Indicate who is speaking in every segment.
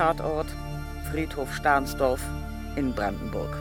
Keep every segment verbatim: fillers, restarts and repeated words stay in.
Speaker 1: Tatort, Friedhof Stahnsdorf in Brandenburg.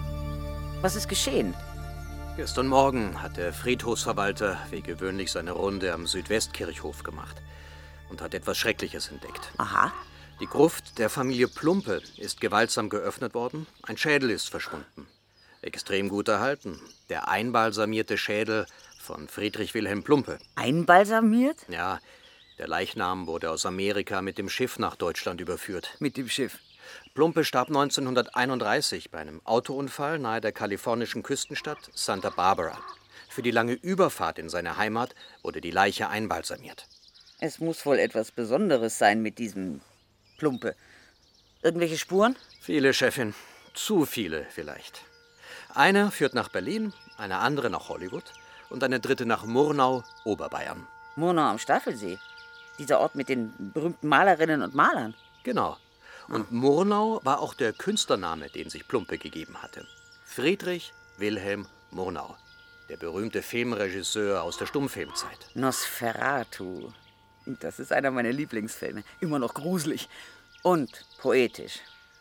Speaker 1: Was ist geschehen?
Speaker 2: Gestern Morgen hat der Friedhofsverwalter wie gewöhnlich seine Runde am Südwestkirchhof gemacht und hat etwas Schreckliches entdeckt.
Speaker 1: Aha.
Speaker 2: Die Gruft der Familie Plumpe ist gewaltsam geöffnet worden, ein Schädel ist verschwunden. Extrem gut erhalten, der einbalsamierte Schädel von Friedrich Wilhelm Plumpe.
Speaker 1: Einbalsamiert?
Speaker 2: Ja, der Leichnam wurde aus Amerika mit dem Schiff nach Deutschland überführt.
Speaker 1: Mit dem Schiff?
Speaker 2: Plumpe starb neunzehnhunderteinunddreißig bei einem Autounfall nahe der kalifornischen Küstenstadt Santa Barbara. Für die lange Überfahrt in seine Heimat wurde die Leiche einbalsamiert.
Speaker 1: Es muss wohl etwas Besonderes sein mit diesem Plumpe. Irgendwelche Spuren?
Speaker 2: Viele, Chefin. Zu viele vielleicht. Eine führt nach Berlin, eine andere nach Hollywood und eine dritte nach Murnau, Oberbayern.
Speaker 1: Murnau am Staffelsee? Dieser Ort mit den berühmten Malerinnen und Malern?
Speaker 2: Genau. Und Murnau war auch der Künstlername, den sich Plumpe gegeben hatte. Friedrich Wilhelm Murnau, der berühmte Filmregisseur aus der Stummfilmzeit.
Speaker 1: Nosferatu. Das ist einer meiner Lieblingsfilme. Immer noch gruselig und poetisch.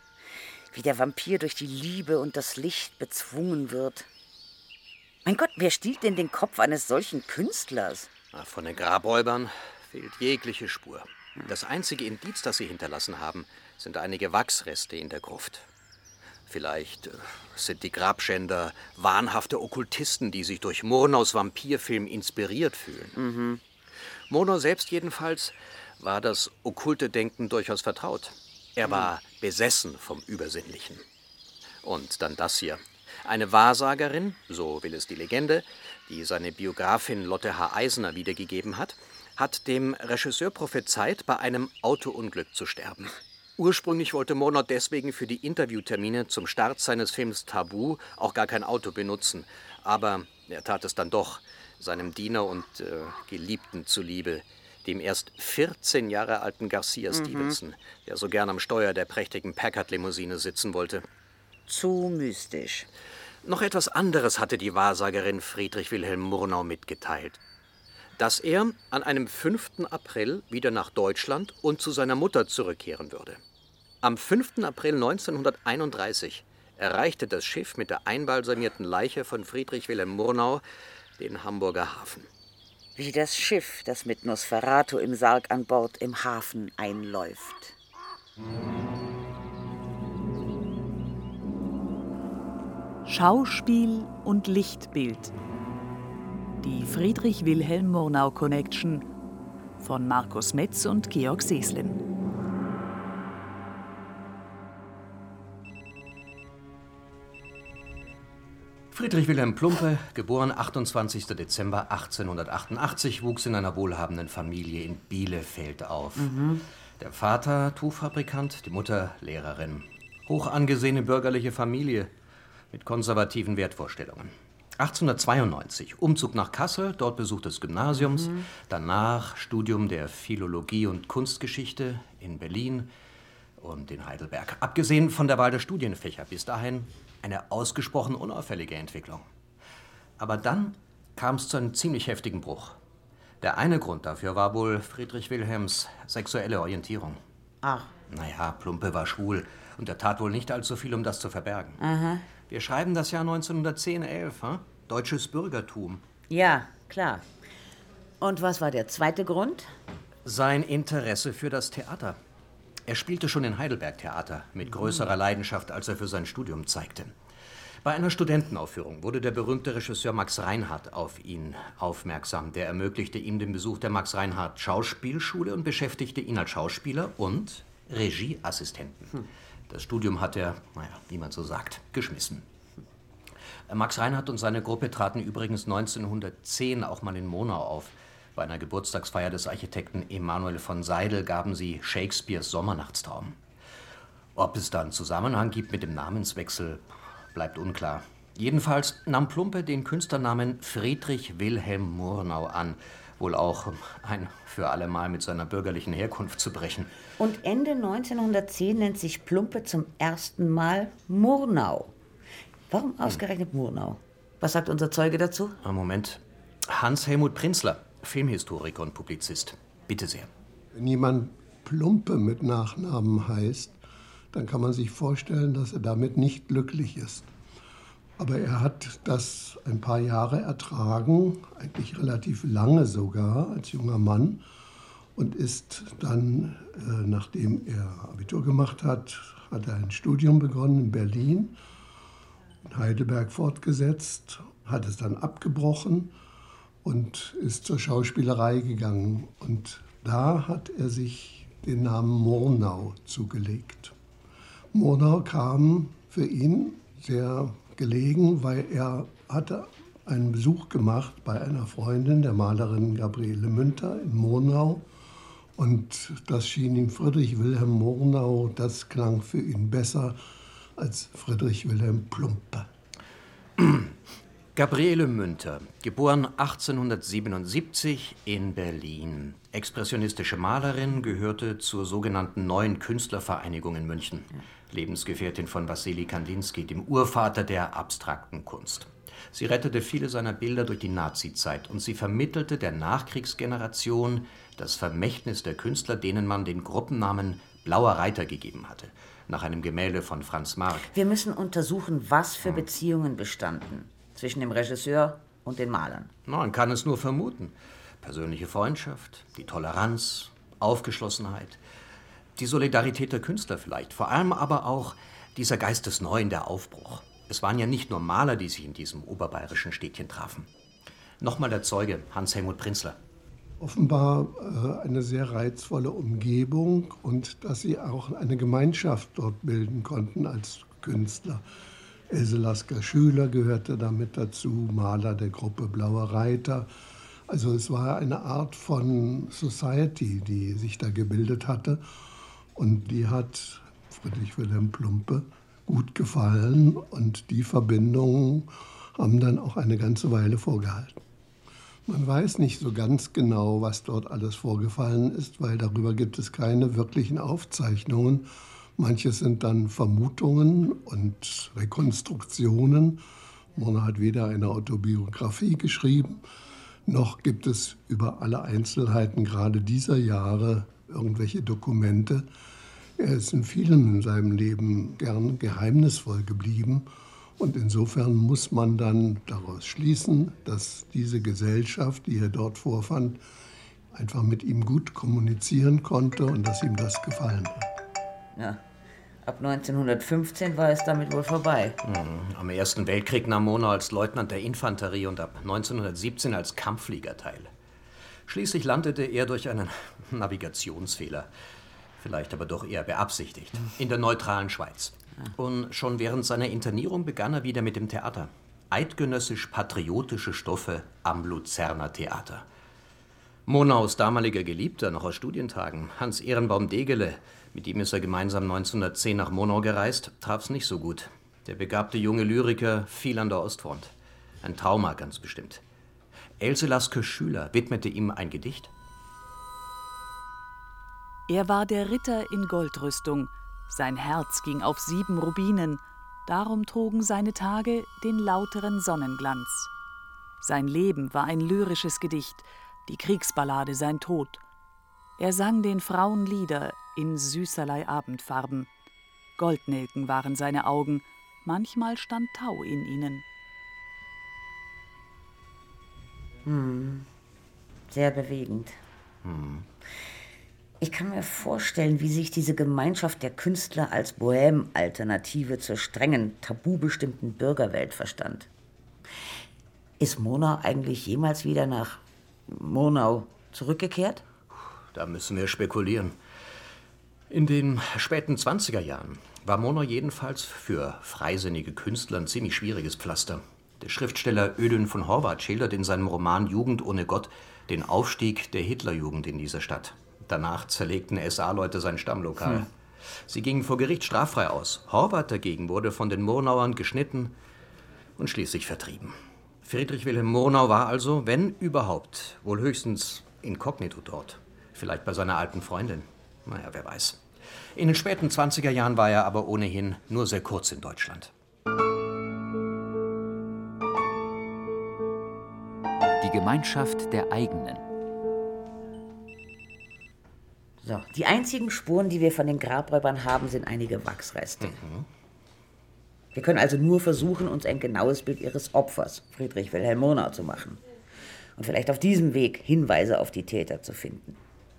Speaker 1: Wie der Vampir durch die Liebe und das Licht bezwungen wird. Mein Gott, wer stiehlt denn den Kopf eines solchen Künstlers?
Speaker 2: Von den Grabräubern fehlt jegliche Spur. Das einzige Indiz, das sie hinterlassen haben, sind einige Wachsreste in der Gruft. Vielleicht äh, sind die Grabschänder wahnhafte Okkultisten, die sich durch Murnaus Vampirfilm inspiriert fühlen.
Speaker 1: Mhm.
Speaker 2: Murnau selbst jedenfalls war das okkulte Denken durchaus vertraut. Er war besessen vom Übersinnlichen. Und dann das hier. Eine Wahrsagerin, so will es die Legende, die seine Biografin Lotte H. Eisner wiedergegeben hat, hat dem Regisseur prophezeit, bei einem Autounglück zu sterben. Ursprünglich wollte Murnau deswegen für die Interviewtermine zum Start seines Films Tabu auch gar kein Auto benutzen. Aber er tat es dann doch, seinem Diener und äh, Geliebten zuliebe, dem erst vierzehn Jahre alten Garcia Stevenson, mhm. der so gern am Steuer der prächtigen Packard-Limousine sitzen wollte.
Speaker 1: Zu mystisch.
Speaker 2: Noch etwas anderes hatte die Wahrsagerin Friedrich Wilhelm Murnau mitgeteilt. Dass er an einem fünften April wieder nach Deutschland und zu seiner Mutter zurückkehren würde. Am fünften April neunzehnhunderteinunddreißig erreichte das Schiff mit der einbalsamierten Leiche von Friedrich Wilhelm Murnau den Hamburger Hafen.
Speaker 1: Wie das Schiff, das mit Nosferatu im Sarg an Bord im Hafen einläuft.
Speaker 3: Schauspiel und Lichtbild. Die Friedrich-Wilhelm-Murnau-Connection von Markus Metz und Georg Seslin.
Speaker 2: Friedrich Wilhelm Plumpe, geboren achtundzwanzigster Dezember achtzehnhundertachtundachtzig, wuchs in einer wohlhabenden Familie in Bielefeld auf.
Speaker 1: Mhm.
Speaker 2: Der Vater Tuchfabrikant, die Mutter Lehrerin. Hoch angesehene bürgerliche Familie mit konservativen Wertvorstellungen. achtzehnhundertzweiundneunzig, Umzug nach Kassel, dort Besuch des Gymnasiums, mhm. danach Studium der Philologie und Kunstgeschichte in Berlin und in Heidelberg. Abgesehen von der Wahl der Studienfächer, bis dahin eine ausgesprochen unauffällige Entwicklung. Aber dann kam es zu einem ziemlich heftigen Bruch. Der eine Grund dafür war wohl Friedrich Wilhelms sexuelle Orientierung.
Speaker 1: Ach.
Speaker 2: Naja, Plumpe war schwul und er tat wohl nicht allzu viel, um das zu verbergen.
Speaker 1: Aha.
Speaker 2: Wir schreiben das Jahr neunzehnhundertzehn elf, hm? Deutsches Bürgertum.
Speaker 1: Ja, klar. Und was war der zweite Grund?
Speaker 2: Sein Interesse für das Theater. Er spielte schon in Heidelberg Theater, mit größerer Leidenschaft, als er für sein Studium zeigte. Bei einer Studentenaufführung wurde der berühmte Regisseur Max Reinhardt auf ihn aufmerksam. Der ermöglichte ihm den Besuch der Max-Reinhardt-Schauspielschule und beschäftigte ihn als Schauspieler und Regieassistenten. Hm. Das Studium hat er, naja, wie man so sagt, geschmissen. Max Reinhardt und seine Gruppe traten übrigens neunzehnhundertzehn auch mal in Murnau auf. Bei einer Geburtstagsfeier des Architekten Emanuel von Seidel gaben sie Shakespeares Sommernachtstraum. Ob es da einen Zusammenhang gibt mit dem Namenswechsel, bleibt unklar. Jedenfalls nahm Plumpe den Künstlernamen Friedrich Wilhelm Murnau an, wohl auch um ein für alle Mal mit seiner bürgerlichen Herkunft zu brechen.
Speaker 1: Und Ende neunzehnhundertzehn nennt sich Plumpe zum ersten Mal Murnau. Warum ausgerechnet Murnau? Was sagt unser Zeuge dazu?
Speaker 2: Moment. Hans-Helmut Prinzler, Filmhistoriker und Publizist. Bitte sehr.
Speaker 4: Niemann Plumpe mit Nachnamen heißt, dann kann man sich vorstellen, dass er damit nicht glücklich ist. Aber er hat das ein paar Jahre ertragen, eigentlich relativ lange sogar, als junger Mann, und ist dann, äh, nachdem er Abitur gemacht hat, hat er ein Studium begonnen in Berlin, in Heidelberg fortgesetzt, hat es dann abgebrochen und ist zur Schauspielerei gegangen. Und da hat er sich den Namen Murnau zugelegt. Murnau kam für ihn sehr gelegen, weil er hatte einen Besuch gemacht bei einer Freundin, der Malerin Gabriele Münter in Murnau. Und das schien ihm, Friedrich Wilhelm Murnau, das klang für ihn besser als Friedrich Wilhelm Plumpe.
Speaker 2: Gabriele Münter, geboren achtzehnhundertsiebenundsiebzig in Berlin. Expressionistische Malerin, gehörte zur sogenannten Neuen Künstlervereinigung in München. Lebensgefährtin von Wassili Kandinsky, dem Urvater der abstrakten Kunst. Sie rettete viele seiner Bilder durch die Nazizeit und sie vermittelte der Nachkriegsgeneration das Vermächtnis der Künstler, denen man den Gruppennamen Blauer Reiter gegeben hatte, nach einem Gemälde von Franz Marc.
Speaker 1: Wir müssen untersuchen, was für Beziehungen bestanden zwischen dem Regisseur und den Malern.
Speaker 2: Man kann es nur vermuten. Persönliche Freundschaft, die Toleranz, Aufgeschlossenheit, die Solidarität der Künstler vielleicht, vor allem aber auch dieser Geist des Neuen, der Aufbruch. Es waren ja nicht nur Maler, die sich in diesem oberbayerischen Städtchen trafen. Nochmal der Zeuge, Hans-Helmut Prinzler.
Speaker 4: Offenbar äh, eine sehr reizvolle Umgebung und dass sie auch eine Gemeinschaft dort bilden konnten als Künstler. Else Lasker-Schüler gehörte damit dazu, Maler der Gruppe Blauer Reiter. Also es war eine Art von Society, die sich da gebildet hatte. Und die hat Friedrich Wilhelm Plumpe gut gefallen. Und die Verbindungen haben dann auch eine ganze Weile vorgehalten. Man weiß nicht so ganz genau, was dort alles vorgefallen ist, weil darüber gibt es keine wirklichen Aufzeichnungen. Manches sind dann Vermutungen und Rekonstruktionen. Murnau hat weder eine Autobiografie geschrieben, noch gibt es über alle Einzelheiten gerade dieser Jahre irgendwelche Dokumente. Er ist in vielem in seinem Leben gern geheimnisvoll geblieben. Und insofern muss man dann daraus schließen, dass diese Gesellschaft, die er dort vorfand, einfach mit ihm gut kommunizieren konnte und dass ihm das gefallen hat.
Speaker 1: Ja, ab neunzehnhundertfünfzehn war es damit wohl vorbei.
Speaker 2: Mhm. Am Ersten Weltkrieg nahm Murnau als Leutnant der Infanterie und ab neunzehnhundertsiebzehn als Kampfflieger teil. Schließlich landete er durch einen Navigationsfehler, vielleicht aber doch eher beabsichtigt, in der neutralen Schweiz. Und schon während seiner Internierung begann er wieder mit dem Theater. Eidgenössisch-patriotische Stoffe am Luzerner Theater. Murnaus damaliger Geliebter, noch aus Studientagen, Hans Ehrenbaum Degele, mit ihm ist er gemeinsam neunzehnhundertzehn nach Murnau gereist, traf's nicht so gut. Der begabte junge Lyriker fiel an der Ostfront. Ein Trauma ganz bestimmt. Else Lasker-Schüler widmete ihm ein Gedicht.
Speaker 3: Er war der Ritter in Goldrüstung, sein Herz ging auf sieben Rubinen, darum trugen seine Tage den lauteren Sonnenglanz. Sein Leben war ein lyrisches Gedicht, die Kriegsballade sein Tod. Er sang den Frauen Lieder in süßerlei Abendfarben. Goldnelken waren seine Augen, manchmal stand Tau in ihnen.
Speaker 1: Hm. Sehr bewegend. Hm. Ich kann mir vorstellen, wie sich diese Gemeinschaft der Künstler als Bohème-Alternative zur strengen, tabubestimmten Bürgerwelt verstand. Ist Murnau eigentlich jemals wieder nach Murnau zurückgekehrt?
Speaker 2: Da müssen wir spekulieren. In den späten zwanziger Jahren war Murnau jedenfalls für freisinnige Künstler ein ziemlich schwieriges Pflaster. Der Schriftsteller Ödön von Horvath schildert in seinem Roman Jugend ohne Gott den Aufstieg der Hitlerjugend in dieser Stadt. Danach zerlegten S A-Leute sein Stammlokal. Hm. Sie gingen vor Gericht straffrei aus. Horvath dagegen wurde von den Murnauern geschnitten und schließlich vertrieben. Friedrich Wilhelm Murnau war also, wenn überhaupt, wohl höchstens inkognito dort. Vielleicht bei seiner alten Freundin. Naja, wer weiß. In den späten zwanziger Jahren war er aber ohnehin nur sehr kurz in Deutschland.
Speaker 5: Die Gemeinschaft der Eigenen.
Speaker 1: So, die einzigen Spuren, die wir von den Grabräubern haben, sind einige Wachsreste.
Speaker 2: Mhm.
Speaker 1: Wir können also nur versuchen, uns ein genaues Bild ihres Opfers, Friedrich Wilhelm Murnau, zu machen. Und vielleicht auf diesem Weg Hinweise auf die Täter zu finden.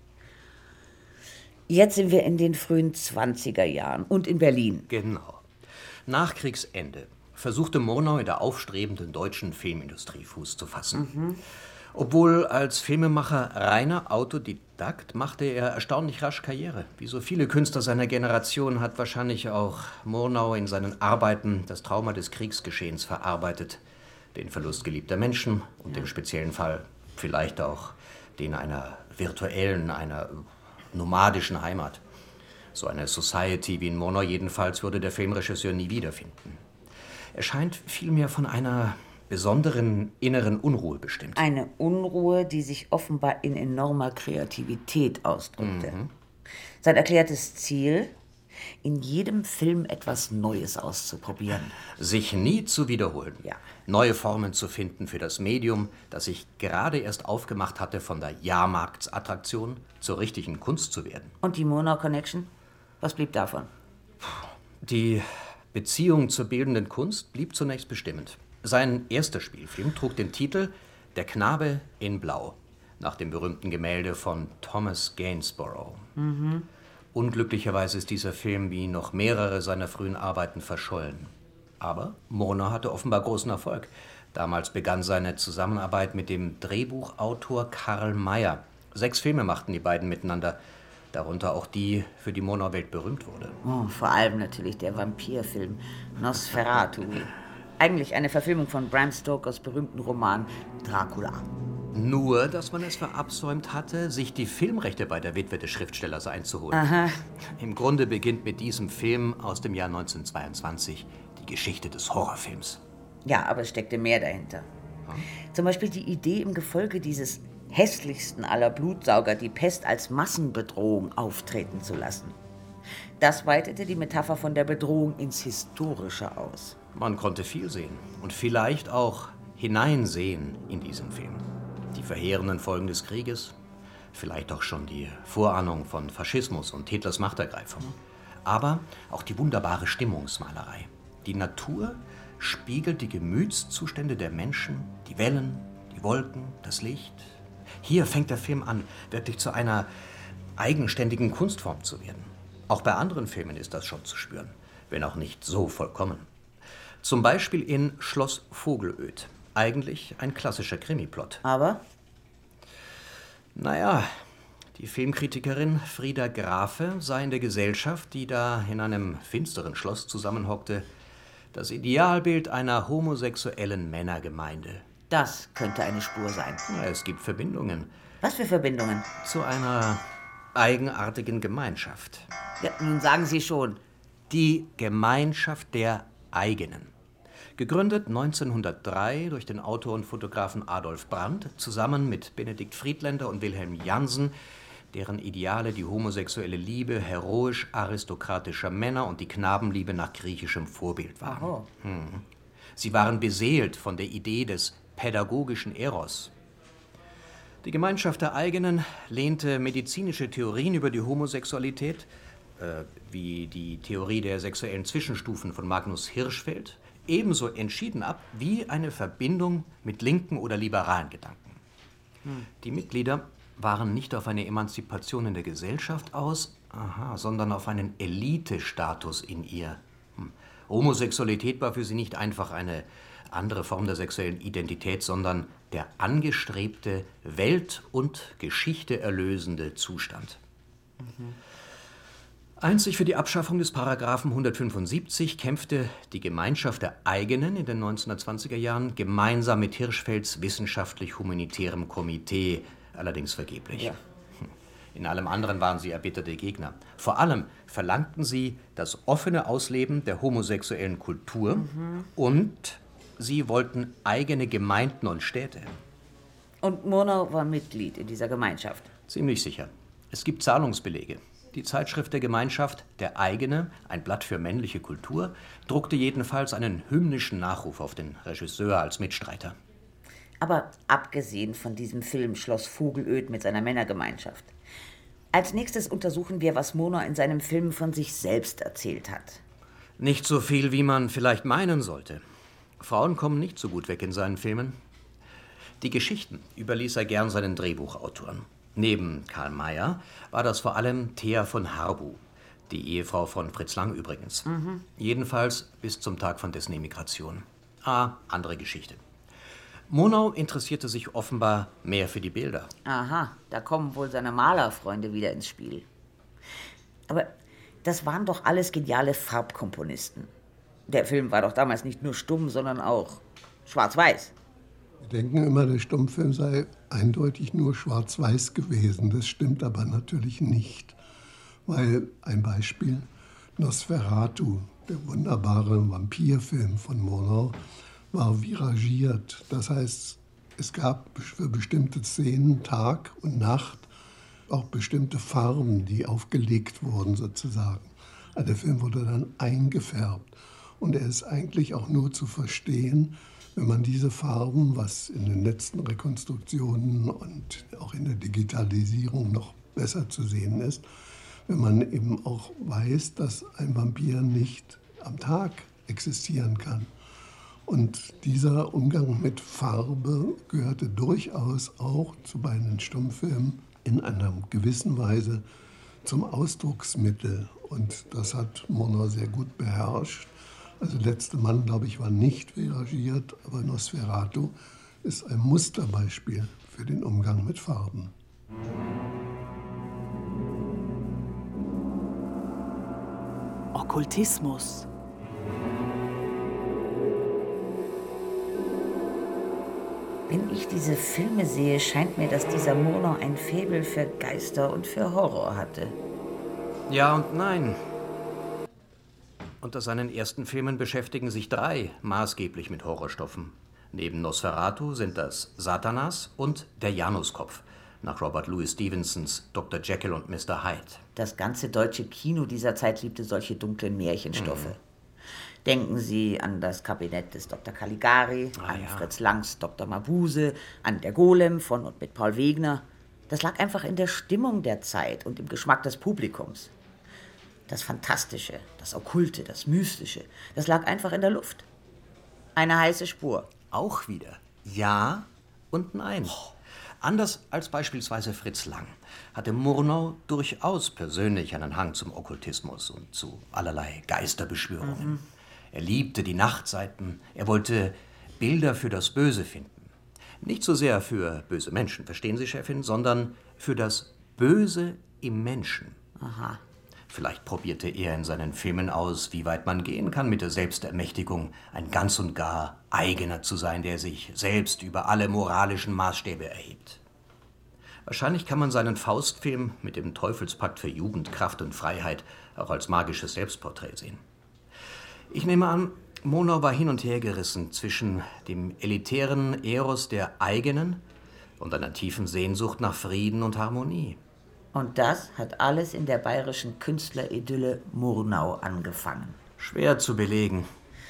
Speaker 1: Jetzt sind wir in den frühen zwanziger Jahren und in Berlin.
Speaker 2: Genau. Nach Kriegsende versuchte Murnau in der aufstrebenden deutschen Filmindustrie Fuß zu fassen.
Speaker 1: Mhm.
Speaker 2: Obwohl als Filmemacher reiner Autodidakt machte er erstaunlich rasch Karriere. Wie so viele Künstler seiner Generation hat wahrscheinlich auch Murnau in seinen Arbeiten das Trauma des Kriegsgeschehens verarbeitet. Den Verlust geliebter Menschen und ja. im speziellen Fall vielleicht auch den einer virtuellen, einer nomadischen Heimat. So eine Society wie in Murnau jedenfalls würde der Filmregisseur nie wiederfinden. Er scheint vielmehr von einer besonderen inneren Unruhe bestimmt.
Speaker 1: Eine Unruhe, die sich offenbar in enormer Kreativität ausdrückte. Mhm. Sein erklärtes Ziel, in jedem Film etwas Neues auszuprobieren.
Speaker 2: Sich nie zu wiederholen.
Speaker 1: Ja.
Speaker 2: Neue Formen zu finden für das Medium, das sich gerade erst aufgemacht hatte, von der Jahrmarktsattraktion zur richtigen Kunst zu werden.
Speaker 1: Und die Murnau Connection? Was blieb davon?
Speaker 2: Die Beziehung zur bildenden Kunst blieb zunächst bestimmend. Sein erster Spielfilm trug den Titel »Der Knabe in Blau«, nach dem berühmten Gemälde von Thomas Gainsborough.
Speaker 1: Mhm.
Speaker 2: Unglücklicherweise ist dieser Film wie noch mehrere seiner frühen Arbeiten verschollen. Aber Murnau hatte offenbar großen Erfolg. Damals begann seine Zusammenarbeit mit dem Drehbuchautor Karl Mayer. Sechs Filme machten die beiden miteinander, darunter auch die, für die Murnau weltberühmt wurde.
Speaker 1: Oh, vor allem natürlich der Vampirfilm Nosferatu. Eigentlich eine Verfilmung von Bram Stokers berühmten Roman Dracula.
Speaker 2: Nur, dass man es verabsäumt hatte, sich die Filmrechte bei der Witwe des Schriftstellers einzuholen.
Speaker 1: Aha.
Speaker 2: Im Grunde beginnt mit diesem Film aus dem Jahr neunzehnhundertzweiundzwanzig die Geschichte des Horrorfilms.
Speaker 1: Ja, aber es steckte mehr dahinter. Hm? Zum Beispiel die Idee, im Gefolge dieses hässlichsten aller Blutsauger die Pest als Massenbedrohung auftreten zu lassen. Das weitete die Metapher von der Bedrohung ins Historische aus.
Speaker 2: Man konnte viel sehen und vielleicht auch hineinsehen in diesen Film. Die verheerenden Folgen des Krieges, vielleicht auch schon die Vorahnung von Faschismus und Hitlers Machtergreifung. Aber auch die wunderbare Stimmungsmalerei. Die Natur spiegelt die Gemütszustände der Menschen, die Wellen, die Wolken, das Licht. Hier fängt der Film an, wirklich zu einer eigenständigen Kunstform zu werden. Auch bei anderen Filmen ist das schon zu spüren, wenn auch nicht so vollkommen. Zum Beispiel in Schloss Vogelöd. Eigentlich ein klassischer Krimiplot.
Speaker 1: Aber?
Speaker 2: Naja, die Filmkritikerin Frieda Grafe sah in der Gesellschaft, die da in einem finsteren Schloss zusammenhockte, das Idealbild einer homosexuellen Männergemeinde.
Speaker 1: Das könnte eine Spur sein.
Speaker 2: Na, es gibt Verbindungen.
Speaker 1: Was für Verbindungen?
Speaker 2: Zu einer eigenartigen Gemeinschaft.
Speaker 1: Ja, nun sagen Sie schon.
Speaker 2: Die Gemeinschaft der Eigenen. Gegründet neunzehnhundertdrei durch den Autor und Fotografen Adolf Brandt, zusammen mit Benedikt Friedländer und Wilhelm Jansen, deren Ideale die homosexuelle Liebe heroisch-aristokratischer Männer und die Knabenliebe nach griechischem Vorbild waren.
Speaker 1: Oh.
Speaker 2: Hm. Sie waren beseelt von der Idee des pädagogischen Eros. Die Gemeinschaft der Eigenen lehnte medizinische Theorien über die Homosexualität, äh, wie die Theorie der sexuellen Zwischenstufen von Magnus Hirschfeld, ebenso entschieden ab wie eine Verbindung mit linken oder liberalen Gedanken. Hm. Die Mitglieder waren nicht auf eine Emanzipation in der Gesellschaft aus, aha, sondern auf einen Elitestatus in ihr. Hm. Homosexualität war für sie nicht einfach eine andere Form der sexuellen Identität, sondern der angestrebte, Welt und Geschichte erlösende Zustand. Mhm. Einzig für die Abschaffung des Paragraphen hundertfünfundsiebzig kämpfte die Gemeinschaft der Eigenen in den neunzehnhundertzwanziger Jahren gemeinsam mit Hirschfelds wissenschaftlich-humanitärem Komitee, allerdings vergeblich.
Speaker 1: Ja.
Speaker 2: In allem anderen waren sie erbitterte Gegner. Vor allem verlangten sie das offene Ausleben der homosexuellen Kultur mhm. und sie wollten eigene Gemeinden und Städte.
Speaker 1: Und Murnau war Mitglied in dieser Gemeinschaft?
Speaker 2: Ziemlich sicher. Es gibt Zahlungsbelege. Die Zeitschrift der Gemeinschaft, Der Eigene, ein Blatt für männliche Kultur, druckte jedenfalls einen hymnischen Nachruf auf den Regisseur als Mitstreiter.
Speaker 1: Aber abgesehen von diesem Film Schloss Vogelöd mit seiner Männergemeinschaft, Als nächstes untersuchen wir, was Murnau in seinem Film von sich selbst erzählt hat.
Speaker 2: Nicht so viel, wie man vielleicht meinen sollte. Frauen kommen nicht so gut weg in seinen Filmen. Die Geschichten überließ er gern seinen Drehbuchautoren. Neben Karl Mayer war das vor allem Thea von Harbu, die Ehefrau von Fritz Lang übrigens. Mhm. Jedenfalls bis zum Tag von dessen Emigration. Ah, andere Geschichte. Murnau interessierte sich offenbar mehr für die Bilder.
Speaker 1: Aha, da kommen wohl seine Malerfreunde wieder ins Spiel. Aber das waren doch alles geniale Farbkomponisten. Der Film war doch damals nicht nur stumm, sondern auch schwarz-weiß.
Speaker 4: Wir denken immer, der Stummfilm sei eindeutig nur schwarz-weiß gewesen. Das stimmt aber natürlich nicht. Weil, ein Beispiel, Nosferatu, der wunderbare Vampirfilm von Murnau, war viragiert. Das heißt, es gab für bestimmte Szenen, Tag und Nacht, auch bestimmte Farben, die aufgelegt wurden sozusagen. Also der Film wurde dann eingefärbt. Und er ist eigentlich auch nur zu verstehen, wenn man diese Farben, was in den letzten Rekonstruktionen und auch in der Digitalisierung noch besser zu sehen ist, wenn man eben auch weiß, dass ein Vampir nicht am Tag existieren kann. Und dieser Umgang mit Farbe gehörte durchaus auch zu beiden Stummfilmen in einer gewissen Weise zum Ausdrucksmittel. Und das hat Murnau sehr gut beherrscht. Also Letzter Mann, glaube ich, war nicht viragiert, aber Nosferatu ist ein Musterbeispiel für den Umgang mit Farben.
Speaker 3: Okkultismus.
Speaker 1: Wenn ich diese Filme sehe, scheint mir, dass dieser Murnau ein Faible für Geister und für Horror hatte.
Speaker 2: Ja und nein. Unter seinen ersten Filmen beschäftigen sich drei maßgeblich mit Horrorstoffen. Neben Nosferatu sind das Satanas und der Januskopf, nach Robert Louis Stevensons Doktor Jekyll und Mister Hyde.
Speaker 1: Das ganze deutsche Kino dieser Zeit liebte solche dunklen Märchenstoffe. Mhm. Denken Sie an das Kabinett des Doktor Caligari, ah, an ja. Fritz Langs Doktor Mabuse, an der Golem von und mit Paul Wegener. Das lag einfach in der Stimmung der Zeit und im Geschmack des Publikums. Das Fantastische, das Okkulte, das Mystische, das lag einfach in der Luft. Eine heiße Spur.
Speaker 2: Auch wieder ja und nein. Oh. Anders als beispielsweise Fritz Lang hatte Murnau durchaus persönlich einen Hang zum Okkultismus und zu allerlei Geisterbeschwörungen. Mhm. Er liebte die Nachtseiten, er wollte Bilder für das Böse finden. Nicht so sehr für böse Menschen, verstehen Sie, Chefin, sondern für das Böse im Menschen.
Speaker 1: Aha.
Speaker 2: Vielleicht probierte er in seinen Filmen aus, wie weit man gehen kann mit der Selbstermächtigung, ein ganz und gar Eigener zu sein, der sich selbst über alle moralischen Maßstäbe erhebt. Wahrscheinlich kann man seinen Faustfilm mit dem Teufelspakt für Jugend, Kraft und Freiheit auch als magisches Selbstporträt sehen. Ich nehme an, Murnau war hin und her gerissen zwischen dem elitären Eros der eigenen und einer tiefen Sehnsucht nach Frieden und Harmonie.
Speaker 1: Und das hat alles in der bayerischen Künstleridylle Murnau angefangen.
Speaker 2: Schwer zu belegen.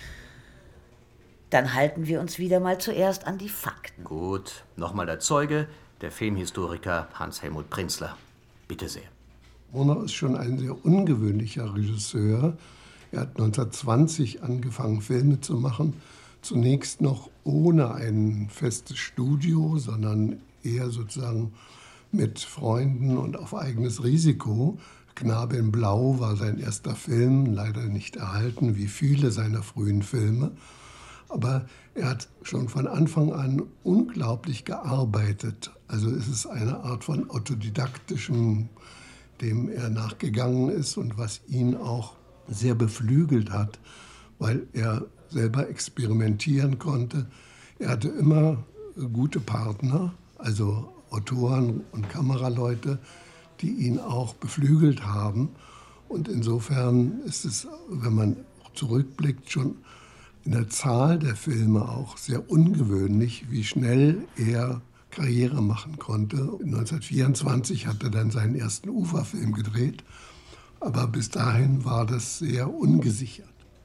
Speaker 1: Dann halten wir uns wieder mal zuerst an die Fakten.
Speaker 2: Gut, nochmal der Zeuge, der Filmhistoriker Hans-Helmut Prinzler. Bitte sehr.
Speaker 4: Murnau ist schon ein sehr ungewöhnlicher Regisseur. Er hat neunzehnhundertzwanzig angefangen, Filme zu machen. Zunächst noch ohne ein festes Studio, sondern eher sozusagen mit Freunden und auf eigenes Risiko. Knabe in Blau war sein erster Film, leider nicht erhalten, wie viele seiner frühen Filme. Aber er hat schon von Anfang an unglaublich gearbeitet. Also es ist eine Art von autodidaktischem, dem er nachgegangen ist und was ihn auch sehr beflügelt hat, weil er selber experimentieren konnte. Er hatte immer gute Partner, also Autoren und Kameraleute, die ihn auch beflügelt haben. Und insofern ist es, wenn man zurückblickt, schon in der Zahl der Filme auch sehr ungewöhnlich, wie schnell er Karriere machen konnte. neunzehnhundertvierundzwanzig hat er dann seinen ersten Uferfilm gedreht, aber bis dahin war das sehr ungesichert.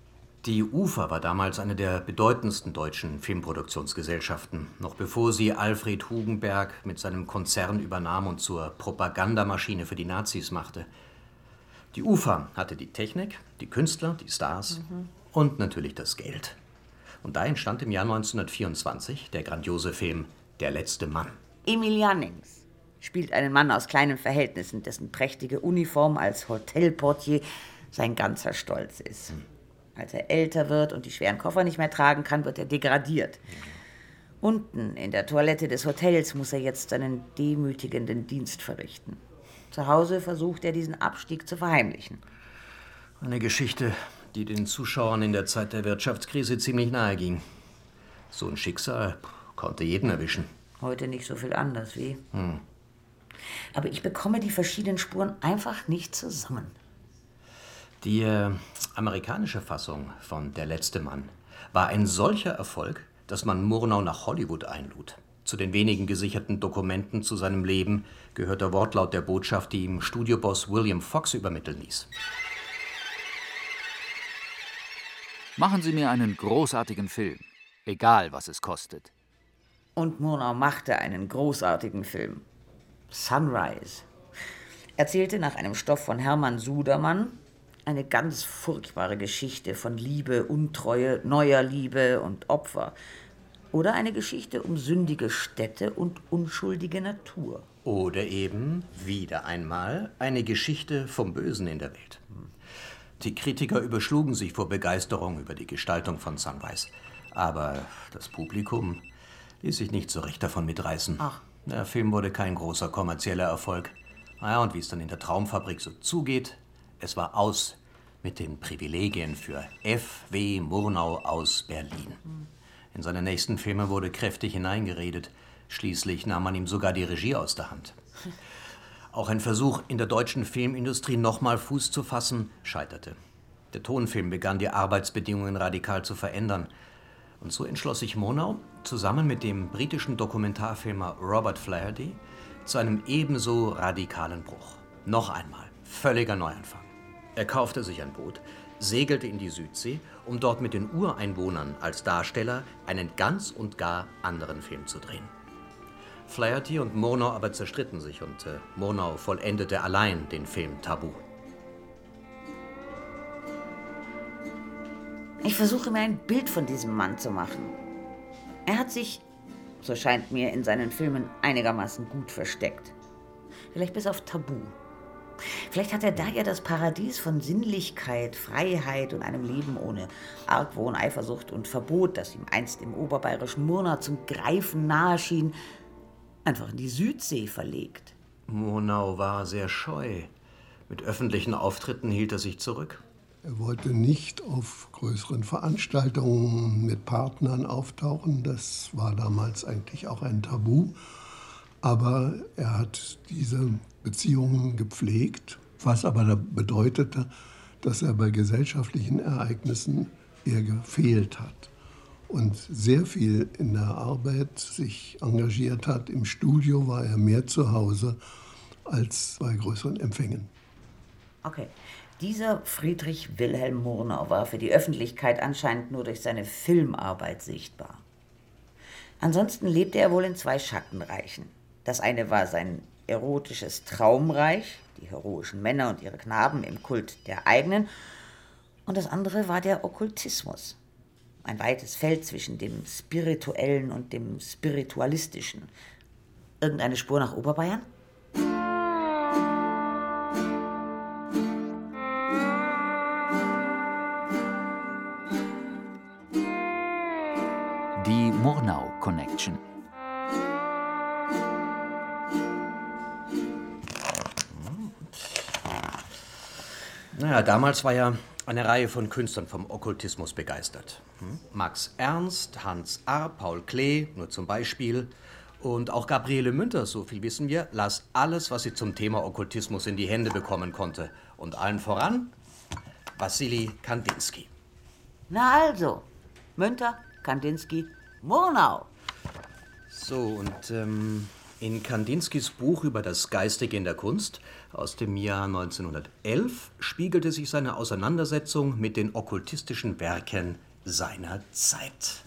Speaker 2: Die UFA war damals eine der bedeutendsten deutschen Filmproduktionsgesellschaften, noch bevor sie Alfred Hugenberg mit seinem Konzern übernahm und zur Propagandamaschine für die Nazis machte. Die UFA hatte die Technik, die Künstler, die Stars mhm. und natürlich das Geld. Und da entstand im Jahr neunzehnhundertvierundzwanzig der grandiose Film Der letzte Mann.
Speaker 1: Emil Jannings spielt einen Mann aus kleinen Verhältnissen, dessen prächtige Uniform als Hotelportier sein ganzer Stolz ist. Hm. Als er älter wird und die schweren Koffer nicht mehr tragen kann, wird er degradiert. Unten in der Toilette des Hotels muss er jetzt seinen demütigenden Dienst verrichten. Zu Hause versucht er, diesen Abstieg zu verheimlichen.
Speaker 2: Eine Geschichte, die den Zuschauern in der Zeit der Wirtschaftskrise ziemlich nahe ging. So ein Schicksal konnte jeden erwischen.
Speaker 1: Heute nicht so viel anders wie. Hm. Aber ich bekomme die verschiedenen Spuren einfach nicht zusammen.
Speaker 2: Die äh, amerikanische Fassung von Der letzte Mann war ein solcher Erfolg, dass man Murnau nach Hollywood einlud. Zu den wenigen gesicherten Dokumenten zu seinem Leben gehört der Wortlaut der Botschaft, die ihm Studioboss William Fox übermitteln ließ.
Speaker 5: Machen Sie mir einen großartigen Film, egal was es kostet.
Speaker 1: Und Murnau machte einen großartigen Film. Sunrise. Erzählte nach einem Stoff von Hermann Sudermann eine ganz furchtbare Geschichte von Liebe, Untreue, neuer Liebe und Opfer. Oder eine Geschichte um sündige Städte und unschuldige Natur.
Speaker 2: Oder eben, wieder einmal, eine Geschichte vom Bösen in der Welt. Die Kritiker überschlugen sich vor Begeisterung über die Gestaltung von Sunrise. Aber das Publikum ließ sich nicht so recht davon mitreißen.
Speaker 1: Ach.
Speaker 2: Der Film wurde kein großer kommerzieller Erfolg. Naja, und wie es dann in der Traumfabrik so zugeht, es war aus mit den Privilegien für F W Murnau aus Berlin. In seine nächsten Filme wurde kräftig hineingeredet. Schließlich nahm man ihm sogar die Regie aus der Hand. Auch ein Versuch, in der deutschen Filmindustrie nochmal Fuß zu fassen, scheiterte. Der Tonfilm begann, die Arbeitsbedingungen radikal zu verändern. Und so entschloss sich Murnau, zusammen mit dem britischen Dokumentarfilmer Robert Flaherty, zu einem ebenso radikalen Bruch. Noch einmal, völliger Neuanfang. Er kaufte sich ein Boot, segelte in die Südsee, um dort mit den Ureinwohnern als Darsteller einen ganz und gar anderen Film zu drehen. Flaherty und Murnau aber zerstritten sich und äh, Murnau vollendete allein den Film Tabu.
Speaker 1: Ich versuche mir ein Bild von diesem Mann zu machen. Er hat sich, so scheint mir, in seinen Filmen einigermaßen gut versteckt. Vielleicht bis auf Tabu. Vielleicht hat er da ja das Paradies von Sinnlichkeit, Freiheit und einem Leben ohne Argwohn, Eifersucht und Verbot, das ihm einst im oberbayerischen Murnau zum Greifen nahe schien, einfach in die Südsee verlegt.
Speaker 2: Murnau war sehr scheu. Mit öffentlichen Auftritten hielt er sich zurück.
Speaker 4: Er wollte nicht auf größeren Veranstaltungen mit Partnern auftauchen. Das war damals eigentlich auch ein Tabu. Aber er hat diese Beziehungen gepflegt, was aber bedeutete, dass er bei gesellschaftlichen Ereignissen eher gefehlt hat und sehr viel in der Arbeit sich engagiert hat. Im Studio war er mehr zu Hause als bei größeren Empfängen.
Speaker 1: Okay. Dieser Friedrich Wilhelm Murnau war für die Öffentlichkeit anscheinend nur durch seine Filmarbeit sichtbar. Ansonsten lebte er wohl in zwei Schattenreichen. Das eine war sein erotisches Traumreich, die heroischen Männer und ihre Knaben im Kult der eigenen. Und das andere war der Okkultismus. Ein weites Feld zwischen dem Spirituellen und dem Spiritualistischen. Irgendeine Spur nach Oberbayern?
Speaker 5: Die Murnau Connection.
Speaker 2: Naja, damals war ja eine Reihe von Künstlern vom Okkultismus begeistert. Max Ernst, Hans Arp, Paul Klee, nur zum Beispiel. Und auch Gabriele Münter, so viel wissen wir, las alles, was sie zum Thema Okkultismus in die Hände bekommen konnte. Und allen voran Wassili Kandinsky.
Speaker 1: Na also, Münter, Kandinsky, Murnau.
Speaker 2: So, und ähm, In Kandinskys Buch über das Geistige in der Kunst aus dem Jahr neunzehnhundertelf spiegelte sich seine Auseinandersetzung mit den okkultistischen Werken seiner Zeit.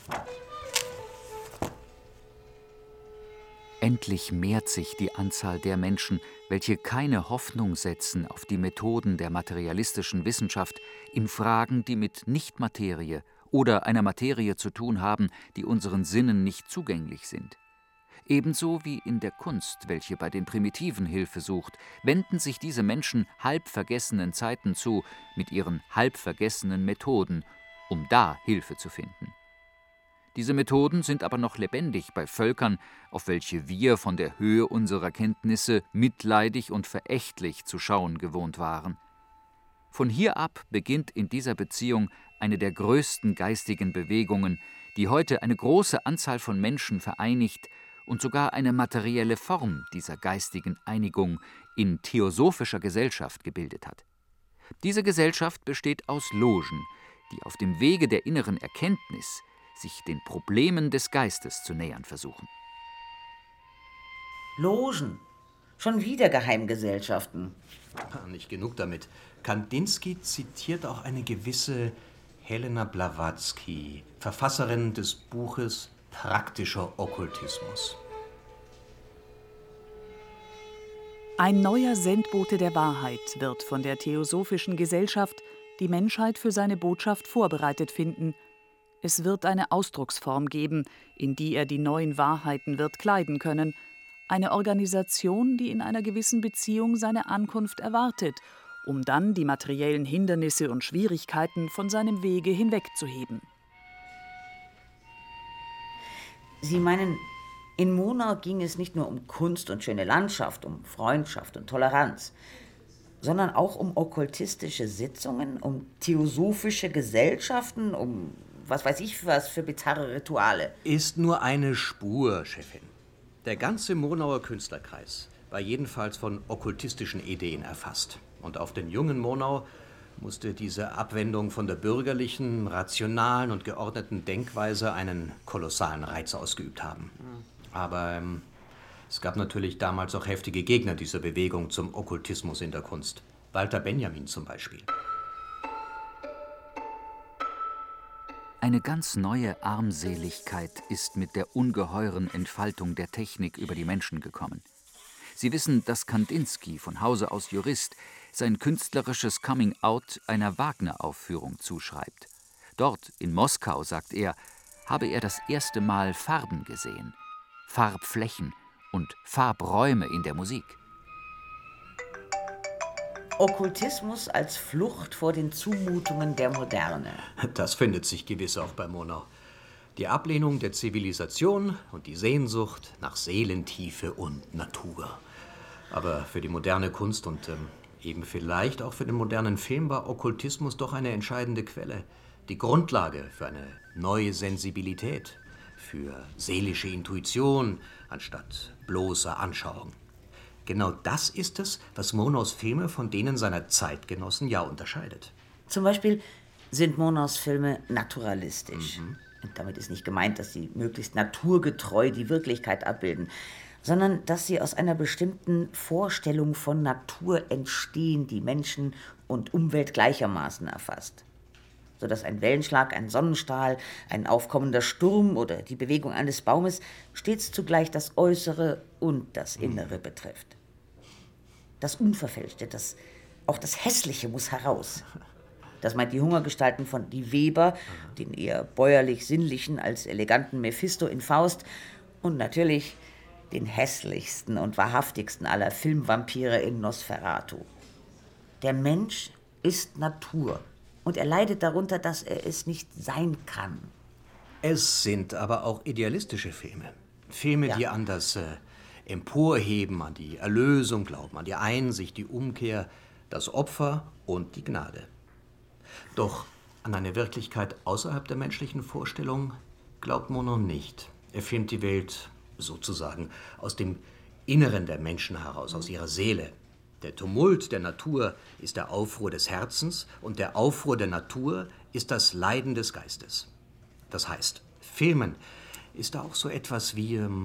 Speaker 5: Endlich mehrt sich die Anzahl der Menschen, welche keine Hoffnung setzen auf die Methoden der materialistischen Wissenschaft in Fragen, die mit Nichtmaterie oder einer Materie zu tun haben, die unseren Sinnen nicht zugänglich sind. Ebenso wie in der Kunst, welche bei den Primitiven Hilfe sucht, wenden sich diese Menschen halbvergessenen Zeiten zu, mit ihren halbvergessenen Methoden, um da Hilfe zu finden. Diese Methoden sind aber noch lebendig bei Völkern, auf welche wir von der Höhe unserer Kenntnisse mitleidig und verächtlich zu schauen gewohnt waren. Von hier ab beginnt in dieser Beziehung eine der größten geistigen Bewegungen, die heute eine große Anzahl von Menschen vereinigt und sogar eine materielle Form dieser geistigen Einigung in theosophischer Gesellschaft gebildet hat. Diese Gesellschaft besteht aus Logen, die auf dem Wege der inneren Erkenntnis sich den Problemen des Geistes zu nähern versuchen.
Speaker 1: Logen? Schon wieder Geheimgesellschaften.
Speaker 2: Nicht genug damit. Kandinsky zitiert auch eine gewisse Helena Blavatsky, Verfasserin des Buches Praktischer Okkultismus.
Speaker 3: Ein neuer Sendbote der Wahrheit wird von der Theosophischen Gesellschaft die Menschheit für seine Botschaft vorbereitet finden. Es wird eine Ausdrucksform geben, in die er die neuen Wahrheiten wird kleiden können. Eine Organisation, die in einer gewissen Beziehung seine Ankunft erwartet, um dann die materiellen Hindernisse und Schwierigkeiten von seinem Wege hinwegzuheben.
Speaker 1: Sie meinen, in Murnau ging es nicht nur um Kunst und schöne Landschaft, um Freundschaft und Toleranz, sondern auch um okkultistische Sitzungen, um theosophische Gesellschaften, um was weiß ich was für bizarre Rituale.
Speaker 2: Ist nur eine Spur, Chefin. Der ganze Murnauer Künstlerkreis war jedenfalls von okkultistischen Ideen erfasst. Und auf den jungen Murnau musste diese Abwendung von der bürgerlichen, rationalen und geordneten Denkweise einen kolossalen Reiz ausgeübt haben. Aber ähm, es gab natürlich damals auch heftige Gegner dieser Bewegung zum Okkultismus in der Kunst. Walter Benjamin zum Beispiel.
Speaker 5: Eine ganz neue Armseligkeit ist mit der ungeheuren Entfaltung der Technik über die Menschen gekommen. Sie wissen, dass Kandinsky, von Hause aus Jurist, sein künstlerisches Coming-out einer Wagner-Aufführung zuschreibt. Dort, in Moskau, sagt er, habe er das erste Mal Farben gesehen, Farbflächen und Farbräume in der Musik.
Speaker 1: Okkultismus als Flucht vor den Zumutungen der Moderne.
Speaker 2: Das findet sich gewiss auch bei Murnau. Die Ablehnung der Zivilisation und die Sehnsucht nach Seelentiefe und Natur. Aber für die moderne Kunst und ähm, eben vielleicht auch für den modernen Film war Okkultismus doch eine entscheidende Quelle. Die Grundlage für eine neue Sensibilität, für seelische Intuition anstatt bloßer Anschauung. Genau das ist es, was Murnaus Filme von denen seiner Zeitgenossen ja unterscheidet.
Speaker 1: Zum Beispiel sind Murnaus Filme naturalistisch.
Speaker 2: Mhm.
Speaker 1: Und damit ist nicht gemeint, dass sie möglichst naturgetreu die Wirklichkeit abbilden, sondern dass sie aus einer bestimmten Vorstellung von Natur entstehen, die Menschen und Umwelt gleichermaßen erfasst. Sodass ein Wellenschlag, ein Sonnenstrahl, ein aufkommender Sturm oder die Bewegung eines Baumes stets zugleich das Äußere und das Innere betrifft. Das Unverfälschte, das, auch das Hässliche muss heraus. Das meint die Hungergestalten von Die Weber, den eher bäuerlich-sinnlichen als eleganten Mephisto in Faust und natürlich den hässlichsten und wahrhaftigsten aller Filmvampire in Nosferatu. Der Mensch ist Natur. Und er leidet darunter, dass er es nicht sein kann.
Speaker 2: Es sind aber auch idealistische Filme. Filme,
Speaker 1: Ja.
Speaker 2: die an das äh, Emporheben, an die Erlösung glauben, an die Einsicht, die Umkehr, das Opfer und die Gnade. Doch an eine Wirklichkeit außerhalb der menschlichen Vorstellung glaubt Murnau nicht. Er filmt die Welt sozusagen aus dem Inneren der Menschen heraus, aus ihrer Seele. Der Tumult der Natur ist der Aufruhr des Herzens und der Aufruhr der Natur ist das Leiden des Geistes. Das heißt, Filmen ist auch so etwas wie ähm,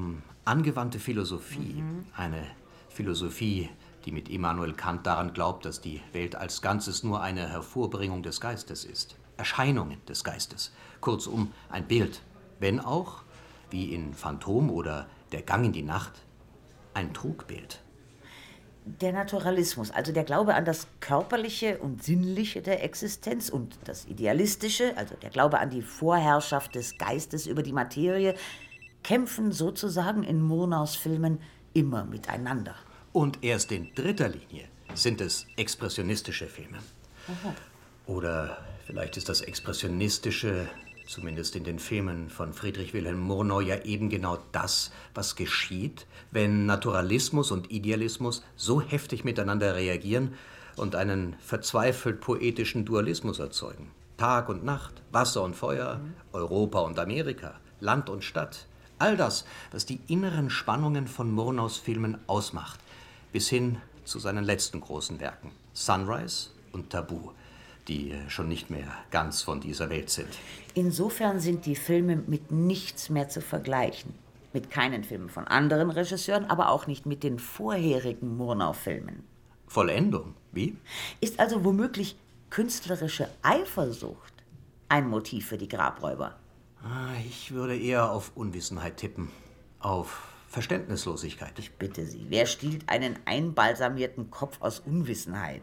Speaker 2: angewandte Philosophie, mhm. eine Philosophie, die mit Immanuel Kant daran glaubt, dass die Welt als Ganzes nur eine Hervorbringung des Geistes ist, Erscheinungen des Geistes, kurzum ein Bild, wenn auch, wie in Phantom oder Der Gang in die Nacht, ein Trugbild.
Speaker 1: Der Naturalismus, also der Glaube an das Körperliche und Sinnliche der Existenz und das Idealistische, also der Glaube an die Vorherrschaft des Geistes über die Materie, kämpfen sozusagen in Murnaus Filmen immer miteinander.
Speaker 2: Und erst in dritter Linie sind es expressionistische Filme. Aha. Oder vielleicht ist das Expressionistische, zumindest in den Filmen von Friedrich Wilhelm Murnau, ja eben genau das, was geschieht, wenn Naturalismus und Idealismus so heftig miteinander reagieren und einen verzweifelt poetischen Dualismus erzeugen. Tag und Nacht, Wasser und Feuer, mhm. Europa und Amerika, Land und Stadt. All das, was die inneren Spannungen von Murnaus Filmen ausmacht, bis hin zu seinen letzten großen Werken, Sunrise und Tabu, die schon nicht mehr ganz von dieser Welt sind.
Speaker 1: Insofern sind die Filme mit nichts mehr zu vergleichen. Mit keinen Filmen von anderen Regisseuren, aber auch nicht mit den vorherigen Murnau-Filmen.
Speaker 2: Vollendung? Wie?
Speaker 1: Ist also womöglich künstlerische Eifersucht ein Motiv für die Grabräuber?
Speaker 2: Ah, ich würde eher auf Unwissenheit tippen. Auf Verständnislosigkeit.
Speaker 1: Ich bitte Sie, wer stiehlt einen einbalsamierten Kopf aus Unwissenheit?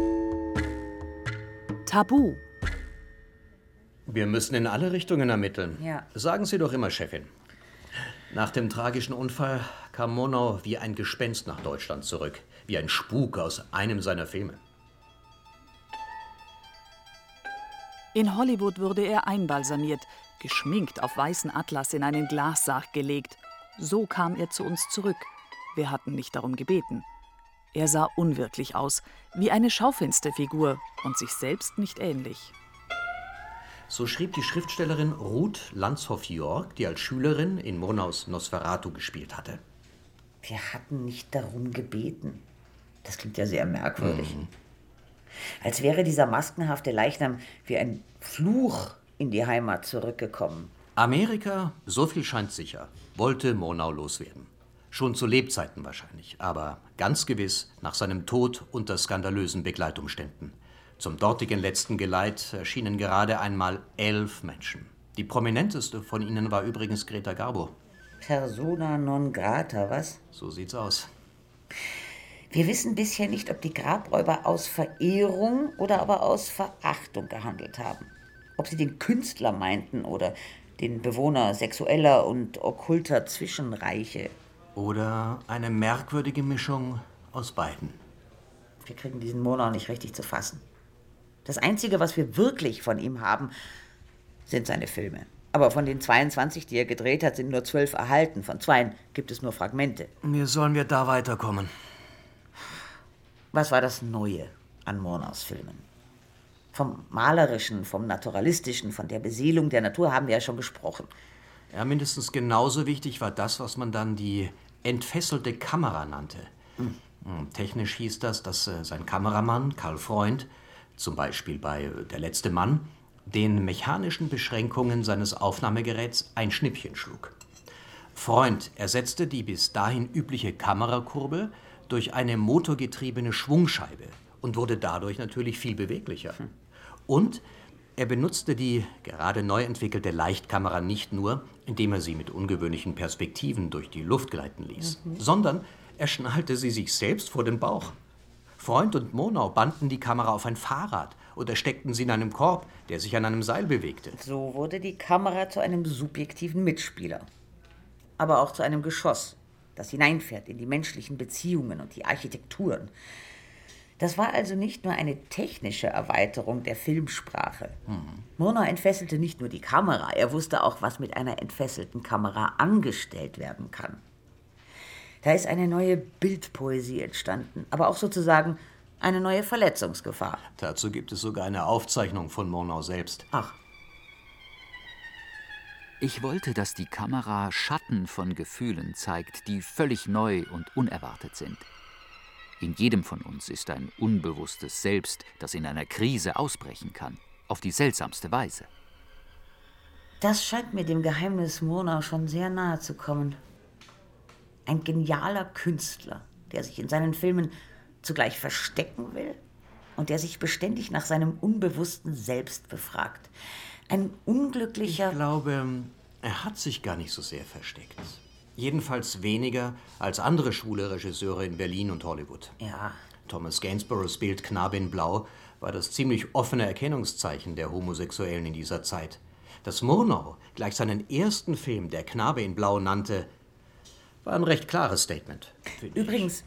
Speaker 3: Tabu.
Speaker 2: Wir müssen in alle Richtungen ermitteln.
Speaker 1: Ja.
Speaker 2: Sagen Sie doch immer, Chefin. Nach dem tragischen Unfall kam Murnau wie ein Gespenst nach Deutschland zurück. Wie ein Spuk aus einem seiner Filme.
Speaker 3: In Hollywood wurde er einbalsamiert, geschminkt auf weißen Atlas in einen Glassarg gelegt. So kam er zu uns zurück. Wir hatten nicht darum gebeten. Er sah unwirklich aus, wie eine Schaufensterfigur und sich selbst nicht ähnlich.
Speaker 2: So schrieb die Schriftstellerin Ruth Landshoff-York, die als Schülerin in Murnaus Nosferatu gespielt hatte.
Speaker 1: Wir hatten nicht darum gebeten. Das klingt ja sehr merkwürdig. Mhm. Als wäre dieser maskenhafte Leichnam wie ein Fluch in die Heimat zurückgekommen.
Speaker 2: Amerika, so viel scheint sicher, wollte Murnau loswerden. Schon zu Lebzeiten wahrscheinlich, aber ganz gewiss nach seinem Tod unter skandalösen Begleitumständen. Zum dortigen letzten Geleit erschienen gerade einmal elf Menschen. Die prominenteste von ihnen war übrigens Greta Garbo.
Speaker 1: Persona non grata, was?
Speaker 2: So sieht's aus.
Speaker 1: Wir wissen bisher nicht, ob die Grabräuber aus Verehrung oder aber aus Verachtung gehandelt haben. Ob sie den Künstler meinten oder den Bewohner sexueller und okkulter Zwischenreiche.
Speaker 2: Oder eine merkwürdige Mischung aus beiden.
Speaker 1: Wir kriegen diesen Murnau nicht richtig zu fassen. Das Einzige, was wir wirklich von ihm haben, sind seine Filme. Aber von den zweiundzwanzig, die er gedreht hat, sind nur zwölf erhalten. Von zweien gibt es nur Fragmente.
Speaker 2: Wie sollen wir da weiterkommen?
Speaker 1: Was war das Neue an Murnaus Filmen? Vom Malerischen, vom Naturalistischen, von der Beseelung der Natur haben wir ja schon gesprochen.
Speaker 2: Ja, mindestens genauso wichtig war das, was man dann die entfesselte Kamera nannte. Mhm. Technisch hieß das, dass äh, sein Kameramann, Karl Freund, zum Beispiel bei Der letzte Mann, den mechanischen Beschränkungen seines Aufnahmegeräts ein Schnippchen schlug. Freund ersetzte die bis dahin übliche Kamerakurbel durch eine motorgetriebene Schwungscheibe und wurde dadurch natürlich viel beweglicher. Hm. Und er benutzte die gerade neu entwickelte Leichtkamera nicht nur, indem er sie mit ungewöhnlichen Perspektiven durch die Luft gleiten ließ, mhm. sondern er schnallte sie sich selbst vor den Bauch. Freund und Murnau banden die Kamera auf ein Fahrrad oder steckten sie in einem Korb, der sich an einem Seil bewegte.
Speaker 1: So wurde die Kamera zu einem subjektiven Mitspieler, aber auch zu einem Geschoss, das hineinfährt in die menschlichen Beziehungen und die Architekturen. Das war also nicht nur eine technische Erweiterung der Filmsprache. Mhm. Murnau entfesselte nicht nur die Kamera, er wusste auch, was mit einer entfesselten Kamera angestellt werden kann. Da ist eine neue Bildpoesie entstanden, aber auch sozusagen eine neue Verletzungsgefahr.
Speaker 2: Dazu gibt es sogar eine Aufzeichnung von Murnau selbst.
Speaker 1: Ach.
Speaker 5: Ich wollte, dass die Kamera Schatten von Gefühlen zeigt, die völlig neu und unerwartet sind. In jedem von uns ist ein unbewusstes Selbst, das in einer Krise ausbrechen kann, auf die seltsamste Weise.
Speaker 1: Das scheint mir dem Geheimnis Murnau schon sehr nahe zu kommen. Ein genialer Künstler, der sich in seinen Filmen zugleich verstecken will und der sich beständig nach seinem unbewussten Selbst befragt. Ein unglücklicher...
Speaker 2: Ich glaube, er hat sich gar nicht so sehr versteckt. Jedenfalls weniger als andere schwule Regisseure in Berlin und Hollywood.
Speaker 1: Ja.
Speaker 2: Thomas Gainsborough spielt Knabe in Blau, war das ziemlich offene Erkennungszeichen der Homosexuellen in dieser Zeit. Dass Murnau gleich seinen ersten Film, Der Knabe in Blau, nannte, war ein recht klares Statement.
Speaker 1: Übrigens,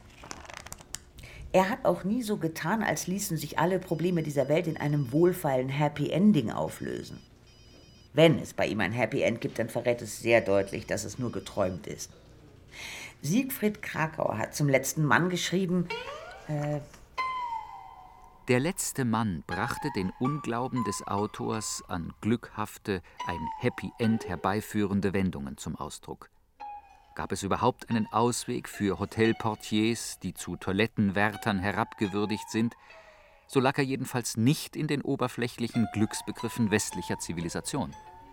Speaker 1: er hat auch nie so getan, als ließen sich alle Probleme dieser Welt in einem wohlfeilen Happy Ending auflösen. Wenn es bei ihm ein Happy End gibt, dann verrät es sehr deutlich, dass es nur geträumt ist. Siegfried Kracauer hat zum letzten Mann geschrieben, äh,
Speaker 5: Der letzte Mann brachte den Unglauben des Autors an glückhafte, ein Happy End herbeiführende Wendungen zum Ausdruck. Gab es überhaupt einen Ausweg für Hotelportiers, die zu Toilettenwärtern herabgewürdigt sind, so lag er jedenfalls nicht in den oberflächlichen Glücksbegriffen westlicher Zivilisation.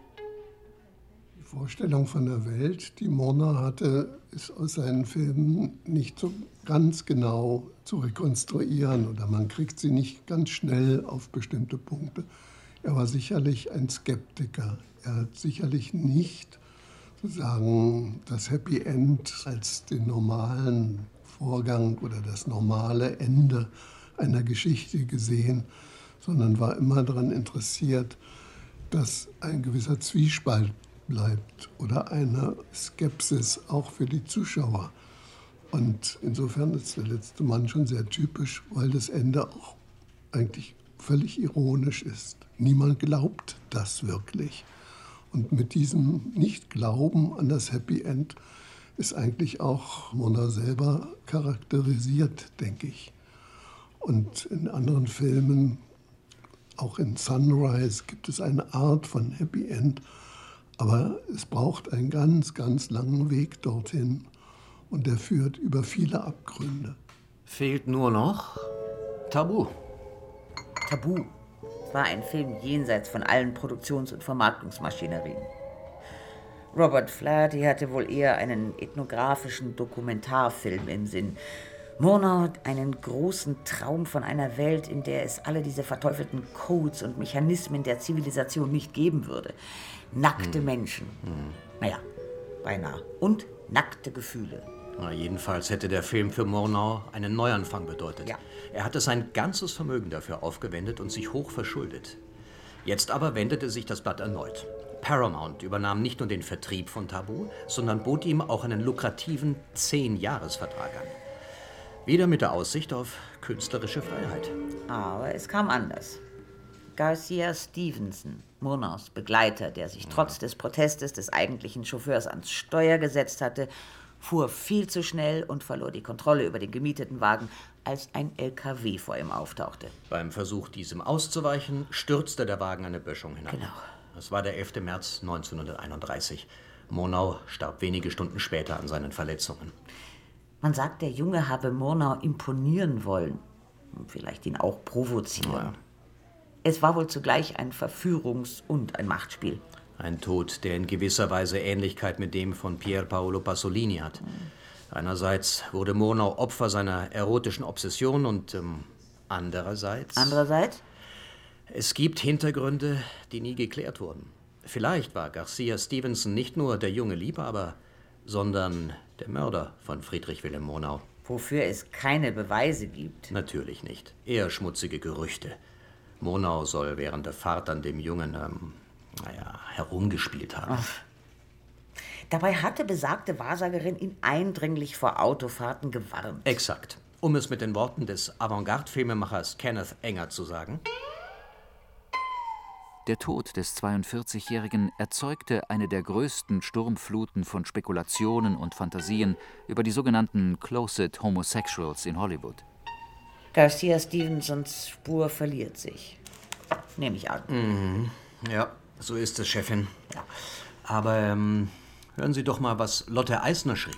Speaker 4: Die Vorstellung von der Welt, die Murnau hatte, ist aus seinen Filmen nicht so ganz genau zu rekonstruieren oder man kriegt sie nicht ganz schnell auf bestimmte Punkte. Er war sicherlich ein Skeptiker. Er hat sicherlich nicht sozusagen das Happy End als den normalen Vorgang oder das normale Ende einer Geschichte gesehen, sondern war immer daran interessiert, dass ein gewisser Zwiespalt bleibt oder eine Skepsis auch für die Zuschauer. Und insofern ist der letzte Mann schon sehr typisch, weil das Ende auch eigentlich völlig ironisch ist. Niemand glaubt das wirklich. Und mit diesem Nicht-Glauben an das Happy End ist eigentlich auch Murnau selber charakterisiert, denke ich. Und in anderen Filmen, auch in Sunrise, gibt es eine Art von Happy End. Aber es braucht einen ganz, ganz langen Weg dorthin. Und der führt über viele Abgründe.
Speaker 2: Fehlt nur noch Tabu.
Speaker 1: Tabu war ein Film jenseits von allen Produktions- und Vermarktungsmaschinerien. Robert Flaherty hatte wohl eher einen ethnografischen Dokumentarfilm im Sinn. Murnau einen großen Traum von einer Welt, in der es alle diese verteufelten Codes und Mechanismen der Zivilisation nicht geben würde. Nackte hm. Menschen. Hm. Naja, beinahe. Und nackte Gefühle.
Speaker 2: Na, jedenfalls hätte der Film für Murnau einen Neuanfang bedeutet.
Speaker 1: Ja.
Speaker 2: Er hatte sein ganzes Vermögen dafür aufgewendet und sich hoch verschuldet. Jetzt aber wendete sich das Blatt erneut. Paramount übernahm nicht nur den Vertrieb von Tabu, sondern bot ihm auch einen lukrativen Zehn-Jahres-Vertrag an. Wieder mit der Aussicht auf künstlerische Freiheit.
Speaker 1: Aber es kam anders. Garcia Stevenson, Murnaus Begleiter, der sich trotz des Protestes des eigentlichen Chauffeurs ans Steuer gesetzt hatte, fuhr viel zu schnell und verlor die Kontrolle über den gemieteten Wagen, als ein L K W vor ihm auftauchte.
Speaker 2: Beim Versuch, diesem auszuweichen, stürzte der Wagen eine Böschung hinab.
Speaker 1: Genau.
Speaker 2: Es war der elfte März neunzehnhunderteinunddreißig. Murnau starb wenige Stunden später an seinen Verletzungen.
Speaker 1: Man sagt, der Junge habe Murnau imponieren wollen. Vielleicht ihn auch provozieren. Ja. Es war wohl zugleich ein Verführungs- und ein Machtspiel.
Speaker 2: Ein Tod, der in gewisser Weise Ähnlichkeit mit dem von Pier Paolo Pasolini hat. Mhm. Einerseits wurde Murnau Opfer seiner erotischen Obsession und ähm, andererseits...
Speaker 1: Andererseits?
Speaker 2: Es gibt Hintergründe, die nie geklärt wurden. Vielleicht war Garcia Stevenson nicht nur der junge Liebhaber, sondern der Mörder von Friedrich Wilhelm Murnau.
Speaker 1: Wofür es keine Beweise gibt.
Speaker 2: Natürlich nicht. Eher schmutzige Gerüchte. Murnau soll während der Fahrt an dem Jungen, ähm, naja, herumgespielt haben. Ach.
Speaker 1: Dabei hatte besagte Wahrsagerin ihn eindringlich vor Autofahrten gewarnt.
Speaker 2: Exakt. Um es mit den Worten des Avantgarde-Filmemachers Kenneth Anger zu sagen:
Speaker 5: Der Tod des zweiundvierzigjährigen erzeugte eine der größten Sturmfluten von Spekulationen und Fantasien über die sogenannten Closet Homosexuals in Hollywood.
Speaker 1: Garcia Stevensons Spur verliert sich. Nehme ich an.
Speaker 2: Mhm. Ja, so ist es, Chefin.
Speaker 1: Ja.
Speaker 2: Aber ähm, hören Sie doch mal, was Lotte Eisner schrieb.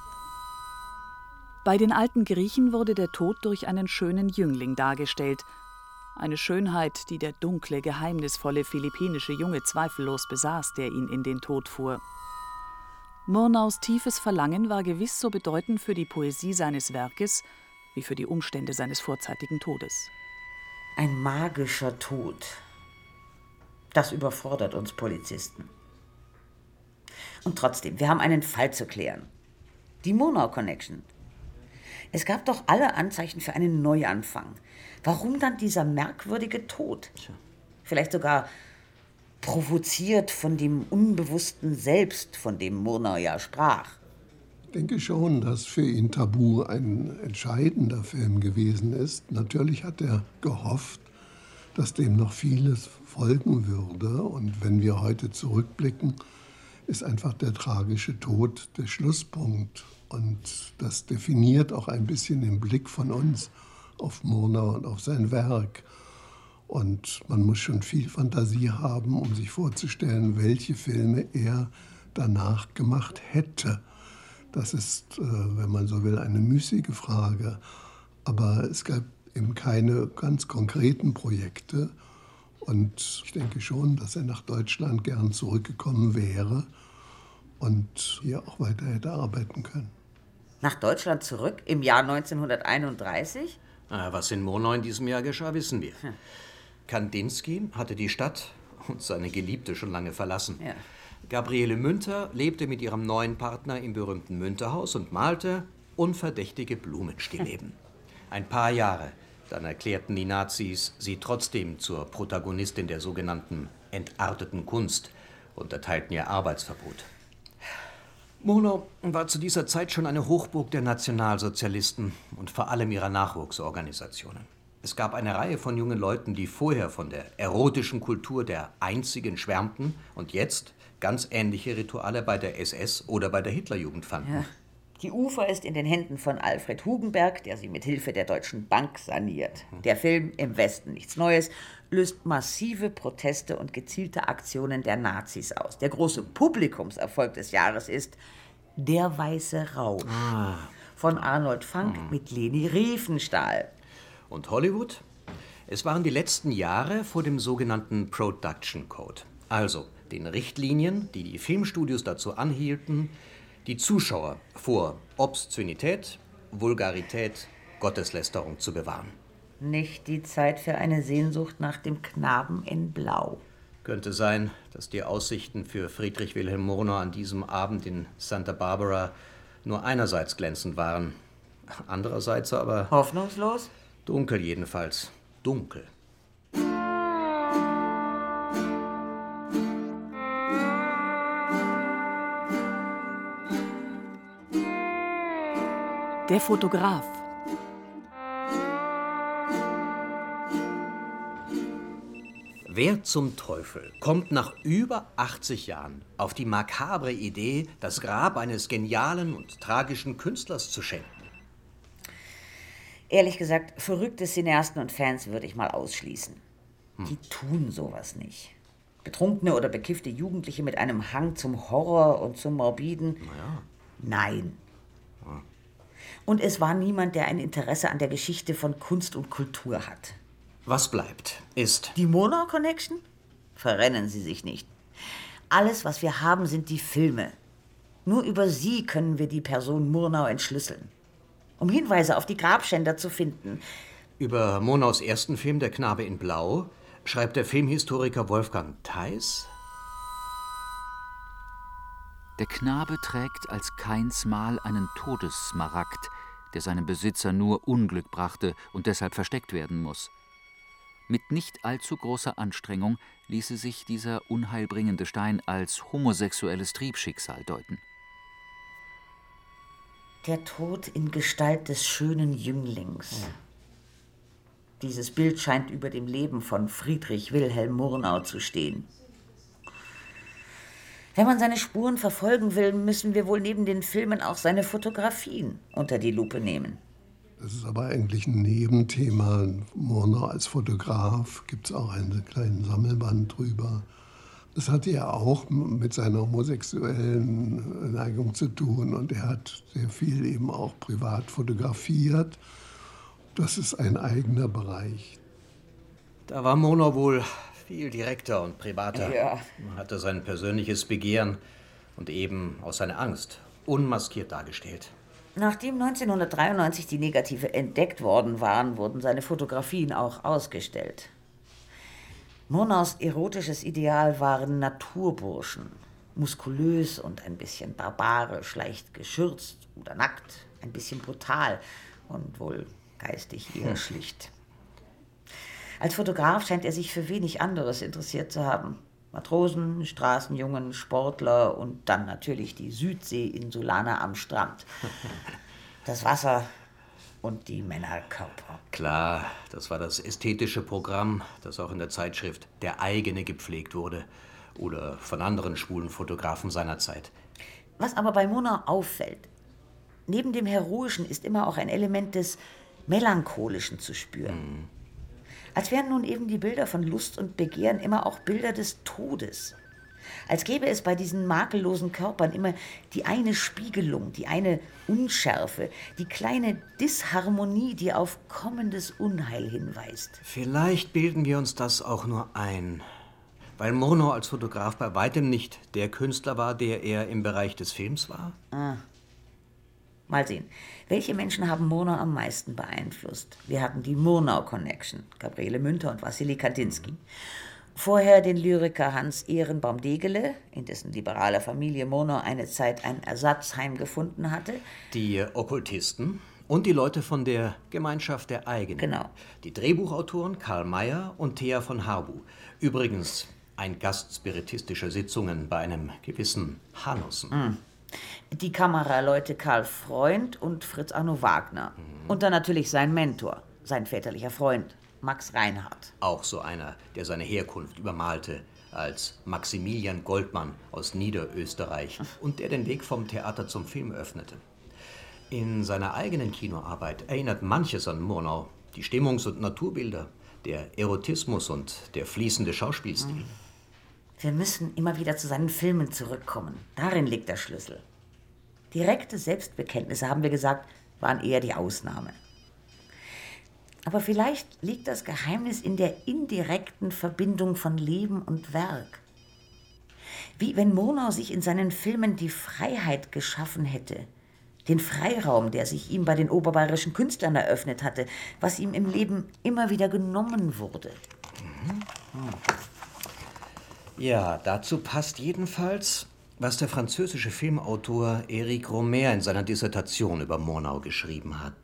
Speaker 3: Bei den alten Griechen wurde der Tod durch einen schönen Jüngling dargestellt. Eine Schönheit, die der dunkle, geheimnisvolle philippinische Junge zweifellos besaß, der ihn in den Tod fuhr. Murnaus tiefes Verlangen war gewiss so bedeutend für die Poesie seines Werkes wie für die Umstände seines vorzeitigen Todes.
Speaker 1: Ein magischer Tod. Das überfordert uns Polizisten. Und trotzdem, wir haben einen Fall zu klären. Die Murnau Connection. Es gab doch alle Anzeichen für einen Neuanfang. Warum dann dieser merkwürdige Tod? Vielleicht sogar provoziert von dem unbewussten Selbst, von dem Murnau ja sprach.
Speaker 4: Ich denke schon, dass für ihn Tabu ein entscheidender Film gewesen ist. Natürlich hat er gehofft, dass dem noch vieles folgen würde. Und wenn wir heute zurückblicken, ist einfach der tragische Tod der Schlusspunkt. Und das definiert auch ein bisschen den Blick von uns auf Murnau und auf sein Werk. Und man muss schon viel Fantasie haben, um sich vorzustellen, welche Filme er danach gemacht hätte. Das ist, wenn man so will, eine müßige Frage. Aber es gab eben keine ganz konkreten Projekte. Und ich denke schon, dass er nach Deutschland gern zurückgekommen wäre und hier auch weiter hätte arbeiten können.
Speaker 1: Nach Deutschland zurück im Jahr neunzehnhunderteinunddreißig?
Speaker 2: Was in Murnau in diesem Jahr geschah, wissen wir. Hm. Kandinsky hatte die Stadt und seine Geliebte schon lange verlassen.
Speaker 1: Ja.
Speaker 2: Gabriele Münter lebte mit ihrem neuen Partner im berühmten Münterhaus und malte unverdächtige Blumenstillleben. Ein paar Jahre, dann erklärten die Nazis sie trotzdem zur Protagonistin der sogenannten entarteten Kunst und erteilten ihr Arbeitsverbot. Murnau war zu dieser Zeit schon eine Hochburg der Nationalsozialisten und vor allem ihrer Nachwuchsorganisationen. Es gab eine Reihe von jungen Leuten, die vorher von der erotischen Kultur der Einzigen schwärmten und jetzt ganz ähnliche Rituale bei der S S oder bei der Hitlerjugend fanden.
Speaker 1: Ja. Die Ufer ist in den Händen von Alfred Hugenberg, der sie mit Hilfe der Deutschen Bank saniert. Der Film Im Westen nichts Neues löst massive Proteste und gezielte Aktionen der Nazis aus. Der große Publikumserfolg des Jahres ist Der weiße Rausch
Speaker 2: Ah.
Speaker 1: von Arnold Fanck hm. mit Leni Riefenstahl.
Speaker 2: Und Hollywood? Es waren die letzten Jahre vor dem sogenannten Production Code. Also den Richtlinien, die die Filmstudios dazu anhielten, die Zuschauer vor Obszönität, Vulgarität, Gotteslästerung zu bewahren.
Speaker 1: Nicht die Zeit für eine Sehnsucht nach dem Knaben in Blau.
Speaker 2: Könnte sein, dass die Aussichten für Friedrich Wilhelm Murnau an diesem Abend in Santa Barbara nur einerseits glänzend waren. Andererseits aber...
Speaker 1: Hoffnungslos?
Speaker 2: Dunkel jedenfalls. Dunkel.
Speaker 3: Der Fotograf.
Speaker 2: Wer zum Teufel kommt nach über achtzig Jahren auf die makabre Idee, das Grab eines genialen und tragischen Künstlers zu schänden?
Speaker 1: Ehrlich gesagt, verrückte Cineasten und Fans würde ich mal ausschließen. Hm. Die tun sowas nicht. Betrunkene oder bekiffte Jugendliche mit einem Hang zum Horror und zum Morbiden?
Speaker 2: Naja.
Speaker 1: Nein.
Speaker 2: Hm.
Speaker 1: Und es war niemand, der ein Interesse an der Geschichte von Kunst und Kultur hat.
Speaker 2: Was bleibt, ist...
Speaker 1: Die Murnau Connection? Verrennen Sie sich nicht. Alles, was wir haben, sind die Filme. Nur über sie können wir die Person Murnau entschlüsseln. Um Hinweise auf die Grabschänder zu finden.
Speaker 2: Über Murnaus ersten Film, Der Knabe in Blau, schreibt der Filmhistoriker Wolfgang Theis:
Speaker 5: Der Knabe trägt als Keinsmal einen Todessmaragd, der seinem Besitzer nur Unglück brachte und deshalb versteckt werden muss. Mit nicht allzu großer Anstrengung ließe sich dieser unheilbringende Stein als homosexuelles Triebschicksal deuten.
Speaker 1: Der Tod in Gestalt des schönen Jünglings. Ja. Dieses Bild scheint über dem Leben von Friedrich Wilhelm Murnau zu stehen. Wenn man seine Spuren verfolgen will, müssen wir wohl neben den Filmen auch seine Fotografien unter die Lupe nehmen.
Speaker 4: Das ist aber eigentlich ein Nebenthema. Murnau als Fotograf gibt es auch einen kleinen Sammelband drüber. Das hatte ja auch mit seiner homosexuellen Neigung zu tun und er hat sehr viel eben auch privat fotografiert. Das ist ein eigener Bereich.
Speaker 2: Da war Murnau wohl viel direkter und privater.
Speaker 1: Ja.
Speaker 2: Man hatte sein persönliches Begehren und eben aus seiner Angst unmaskiert dargestellt.
Speaker 1: Nachdem neunzehnhundertdreiundneunzig die Negative entdeckt worden waren, wurden seine Fotografien auch ausgestellt. Murnaus erotisches Ideal waren Naturburschen, muskulös und ein bisschen barbarisch, leicht geschürzt oder nackt, ein bisschen brutal und wohl geistig eher hm. schlicht. Als Fotograf scheint er sich für wenig anderes interessiert zu haben. Matrosen, Straßenjungen, Sportler und dann natürlich die Südsee-Insulaner am Strand. Das Wasser und die Männerkörper.
Speaker 2: Klar, das war das ästhetische Programm, das auch in der Zeitschrift Der Eigene gepflegt wurde. Oder von anderen schwulen Fotografen seiner Zeit.
Speaker 1: Was aber bei Murnau auffällt, neben dem Heroischen ist immer auch ein Element des Melancholischen zu spüren. Mhm. Als wären nun eben die Bilder von Lust und Begehren immer auch Bilder des Todes. Als gäbe es bei diesen makellosen Körpern immer die eine Spiegelung, die eine Unschärfe, die kleine Disharmonie, die auf kommendes Unheil hinweist.
Speaker 2: Vielleicht bilden wir uns das auch nur ein, weil Murnau als Fotograf bei weitem nicht der Künstler war, der er im Bereich des Films war.
Speaker 1: Ah. Mal sehen. Welche Menschen haben Murnau am meisten beeinflusst? Wir hatten die Murnau-Connection, Gabriele Münter und Wassily Kandinsky. Vorher den Lyriker Hans Ehrenbaum-Degele, in dessen liberaler Familie Murnau eine Zeit ein Ersatzheim gefunden hatte.
Speaker 2: Die Okkultisten und die Leute von der Gemeinschaft der Eigenen.
Speaker 1: Genau.
Speaker 2: Die Drehbuchautoren Karl Mayer und Thea von Harbu. Übrigens ein Gast spiritistischer Sitzungen bei einem gewissen Hanussen.
Speaker 1: Mm. Die Kameraleute Karl Freund und Fritz Arno Wagner. Mhm. Und dann natürlich sein Mentor, sein väterlicher Freund, Max Reinhardt.
Speaker 2: Auch so einer, der seine Herkunft übermalte als Maximilian Goldmann aus Niederösterreich und der den Weg vom Theater zum Film öffnete. In seiner eigenen Kinoarbeit erinnert manches an Murnau. Die Stimmungs- und Naturbilder, der Erotismus und der fließende Schauspielstil. Mhm.
Speaker 1: Wir müssen immer wieder zu seinen Filmen zurückkommen. Darin liegt der Schlüssel. Direkte Selbstbekenntnisse, haben wir gesagt, waren eher die Ausnahme. Aber vielleicht liegt das Geheimnis in der indirekten Verbindung von Leben und Werk. Wie wenn Murnau sich in seinen Filmen die Freiheit geschaffen hätte, den Freiraum, der sich ihm bei den oberbayerischen Künstlern eröffnet hatte, was ihm im Leben immer wieder genommen wurde.
Speaker 2: Mhm. Hm. Ja, dazu passt jedenfalls, was der französische Filmautor Éric Rohmer in seiner Dissertation über Murnau geschrieben hat.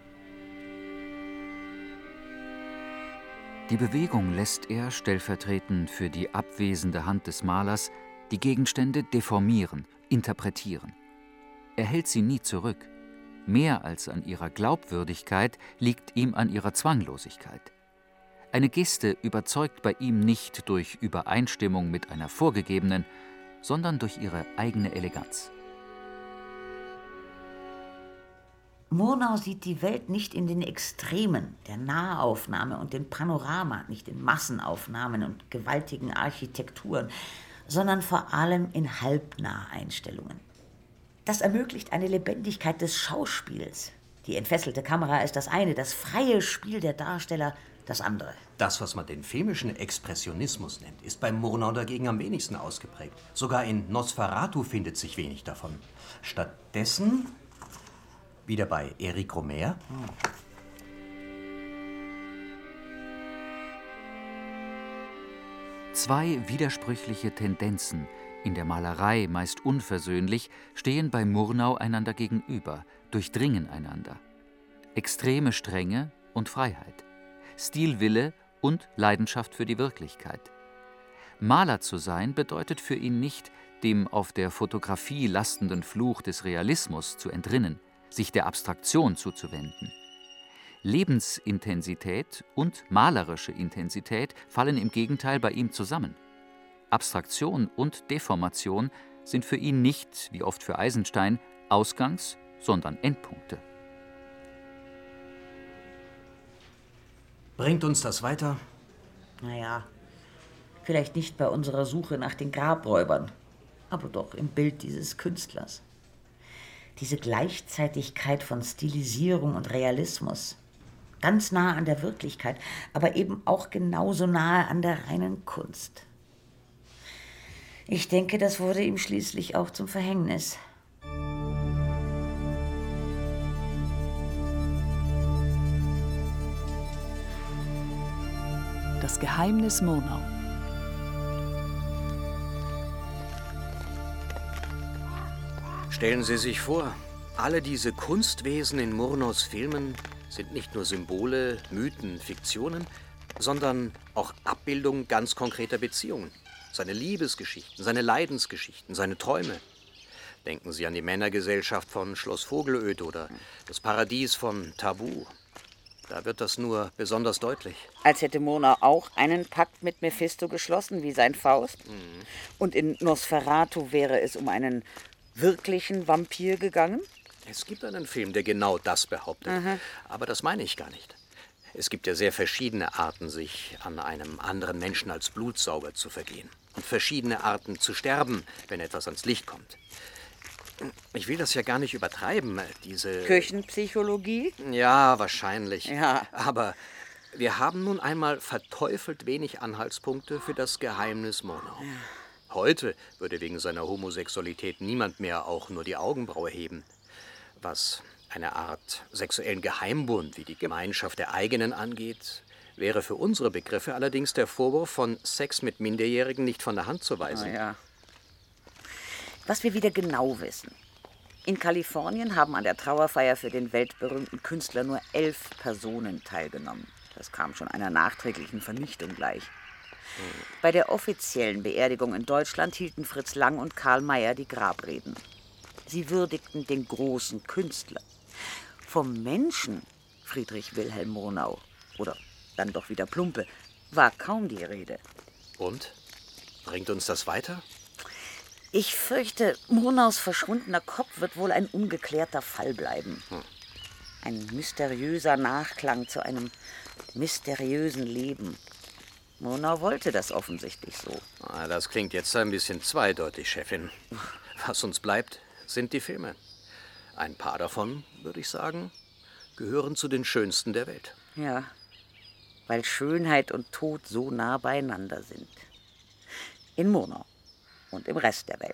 Speaker 5: Die Bewegung lässt er, stellvertretend für die abwesende Hand des Malers, die Gegenstände deformieren, interpretieren. Er hält sie nie zurück. Mehr als an ihrer Glaubwürdigkeit liegt ihm an ihrer Zwanglosigkeit. Eine Geste überzeugt bei ihm nicht durch Übereinstimmung mit einer vorgegebenen, sondern durch ihre eigene Eleganz.
Speaker 1: Murnau sieht die Welt nicht in den Extremen der Nahaufnahme und dem Panorama, nicht in Massenaufnahmen und gewaltigen Architekturen, sondern vor allem in Halbnaheinstellungen. Das ermöglicht eine Lebendigkeit des Schauspiels. Die entfesselte Kamera ist das eine, das freie Spiel der Darsteller das andere.
Speaker 2: Das, was man den filmischen Expressionismus nennt, ist bei Murnau dagegen am wenigsten ausgeprägt. Sogar in Nosferatu findet sich wenig davon. Stattdessen, wieder bei Éric Rohmer, hm.
Speaker 5: Zwei widersprüchliche Tendenzen, in der Malerei meist unversöhnlich, stehen bei Murnau einander gegenüber, durchdringen einander. Extreme Strenge und Freiheit. Stilwille und Leidenschaft für die Wirklichkeit. Maler zu sein bedeutet für ihn nicht, dem auf der Fotografie lastenden Fluch des Realismus zu entrinnen, sich der Abstraktion zuzuwenden. Lebensintensität und malerische Intensität fallen im Gegenteil bei ihm zusammen. Abstraktion und Deformation sind für ihn nicht, wie oft für Eisenstein, Ausgangs-, sondern Endpunkte.
Speaker 2: Bringt uns das weiter?
Speaker 1: Naja, vielleicht nicht bei unserer Suche nach den Grabräubern, aber doch im Bild dieses Künstlers. Diese Gleichzeitigkeit von Stilisierung und Realismus, ganz nah an der Wirklichkeit, aber eben auch genauso nahe an der reinen Kunst. Ich denke, das wurde ihm schließlich auch zum Verhängnis.
Speaker 3: Das Geheimnis Murnau.
Speaker 2: Stellen Sie sich vor, alle diese Kunstwesen in Murnaus Filmen sind nicht nur Symbole, Mythen, Fiktionen, sondern auch Abbildungen ganz konkreter Beziehungen. Seine Liebesgeschichten, seine Leidensgeschichten, seine Träume. Denken Sie an die Männergesellschaft von Schloss Vogelöd oder das Paradies von Tabu. Da wird das nur besonders deutlich.
Speaker 1: Als hätte Murnau auch einen Pakt mit Mephisto geschlossen, wie sein Faust. Mhm. Und in Nosferatu wäre es um einen wirklichen Vampir gegangen?
Speaker 2: Es gibt einen Film, der genau das behauptet. Aha. Aber das meine ich gar nicht. Es gibt ja sehr verschiedene Arten, sich an einem anderen Menschen als Blutsauger zu vergehen. Und verschiedene Arten zu sterben, wenn etwas ans Licht kommt. Ich will das ja gar nicht übertreiben, diese...
Speaker 1: Küchenpsychologie?
Speaker 2: Ja, wahrscheinlich.
Speaker 1: Ja.
Speaker 2: Aber wir haben nun einmal verteufelt wenig Anhaltspunkte für das Geheimnis Murnau. Ja. Heute würde wegen seiner Homosexualität niemand mehr auch nur die Augenbraue heben. Was eine Art sexuellen Geheimbund wie die Gemeinschaft der eigenen angeht, wäre für unsere Begriffe allerdings der Vorwurf von Sex mit Minderjährigen nicht von der Hand zu weisen.
Speaker 1: Oh ja. Was wir wieder genau wissen. In Kalifornien haben an der Trauerfeier für den weltberühmten Künstler nur elf Personen teilgenommen. Das kam schon einer nachträglichen Vernichtung gleich. Hm. Bei der offiziellen Beerdigung in Deutschland hielten Fritz Lang und Karl May die Grabreden. Sie würdigten den großen Künstler. Vom Menschen Friedrich Wilhelm Murnau, oder dann doch wieder Plumpe, war kaum die Rede.
Speaker 2: Und? Bringt uns das weiter?
Speaker 1: Ich fürchte, Murnaus verschwundener Kopf wird wohl ein ungeklärter Fall bleiben. Hm. Ein mysteriöser Nachklang zu einem mysteriösen Leben. Murnau wollte das offensichtlich so.
Speaker 2: Ah, das klingt jetzt ein bisschen zweideutig, Chefin. Was uns bleibt, sind die Filme. Ein paar davon, würde ich sagen, gehören zu den schönsten der Welt.
Speaker 1: Ja, weil Schönheit und Tod so nah beieinander sind. In Murnau. Und im Rest der Welt.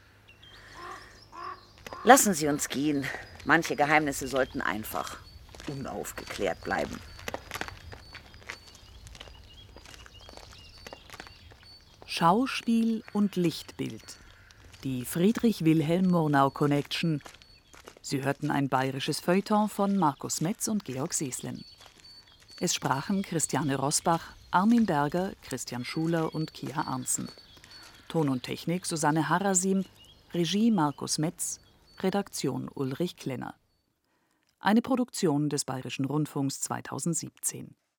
Speaker 1: Lassen Sie uns gehen. Manche Geheimnisse sollten einfach unaufgeklärt bleiben.
Speaker 3: Schauspiel und Lichtbild. Die Friedrich Wilhelm Murnau Connection. Sie hörten ein bayerisches Feuilleton von Markus Metz und Georg Seeslen. Es sprachen Christiane Rosbach, Armin Berger, Christian Schuler und Kia Arntzen. Ton und Technik Susanne Harasim, Regie Markus Metz, Redaktion Ulrich Klenner. Eine Produktion des Bayerischen Rundfunks zweitausendsiebzehn.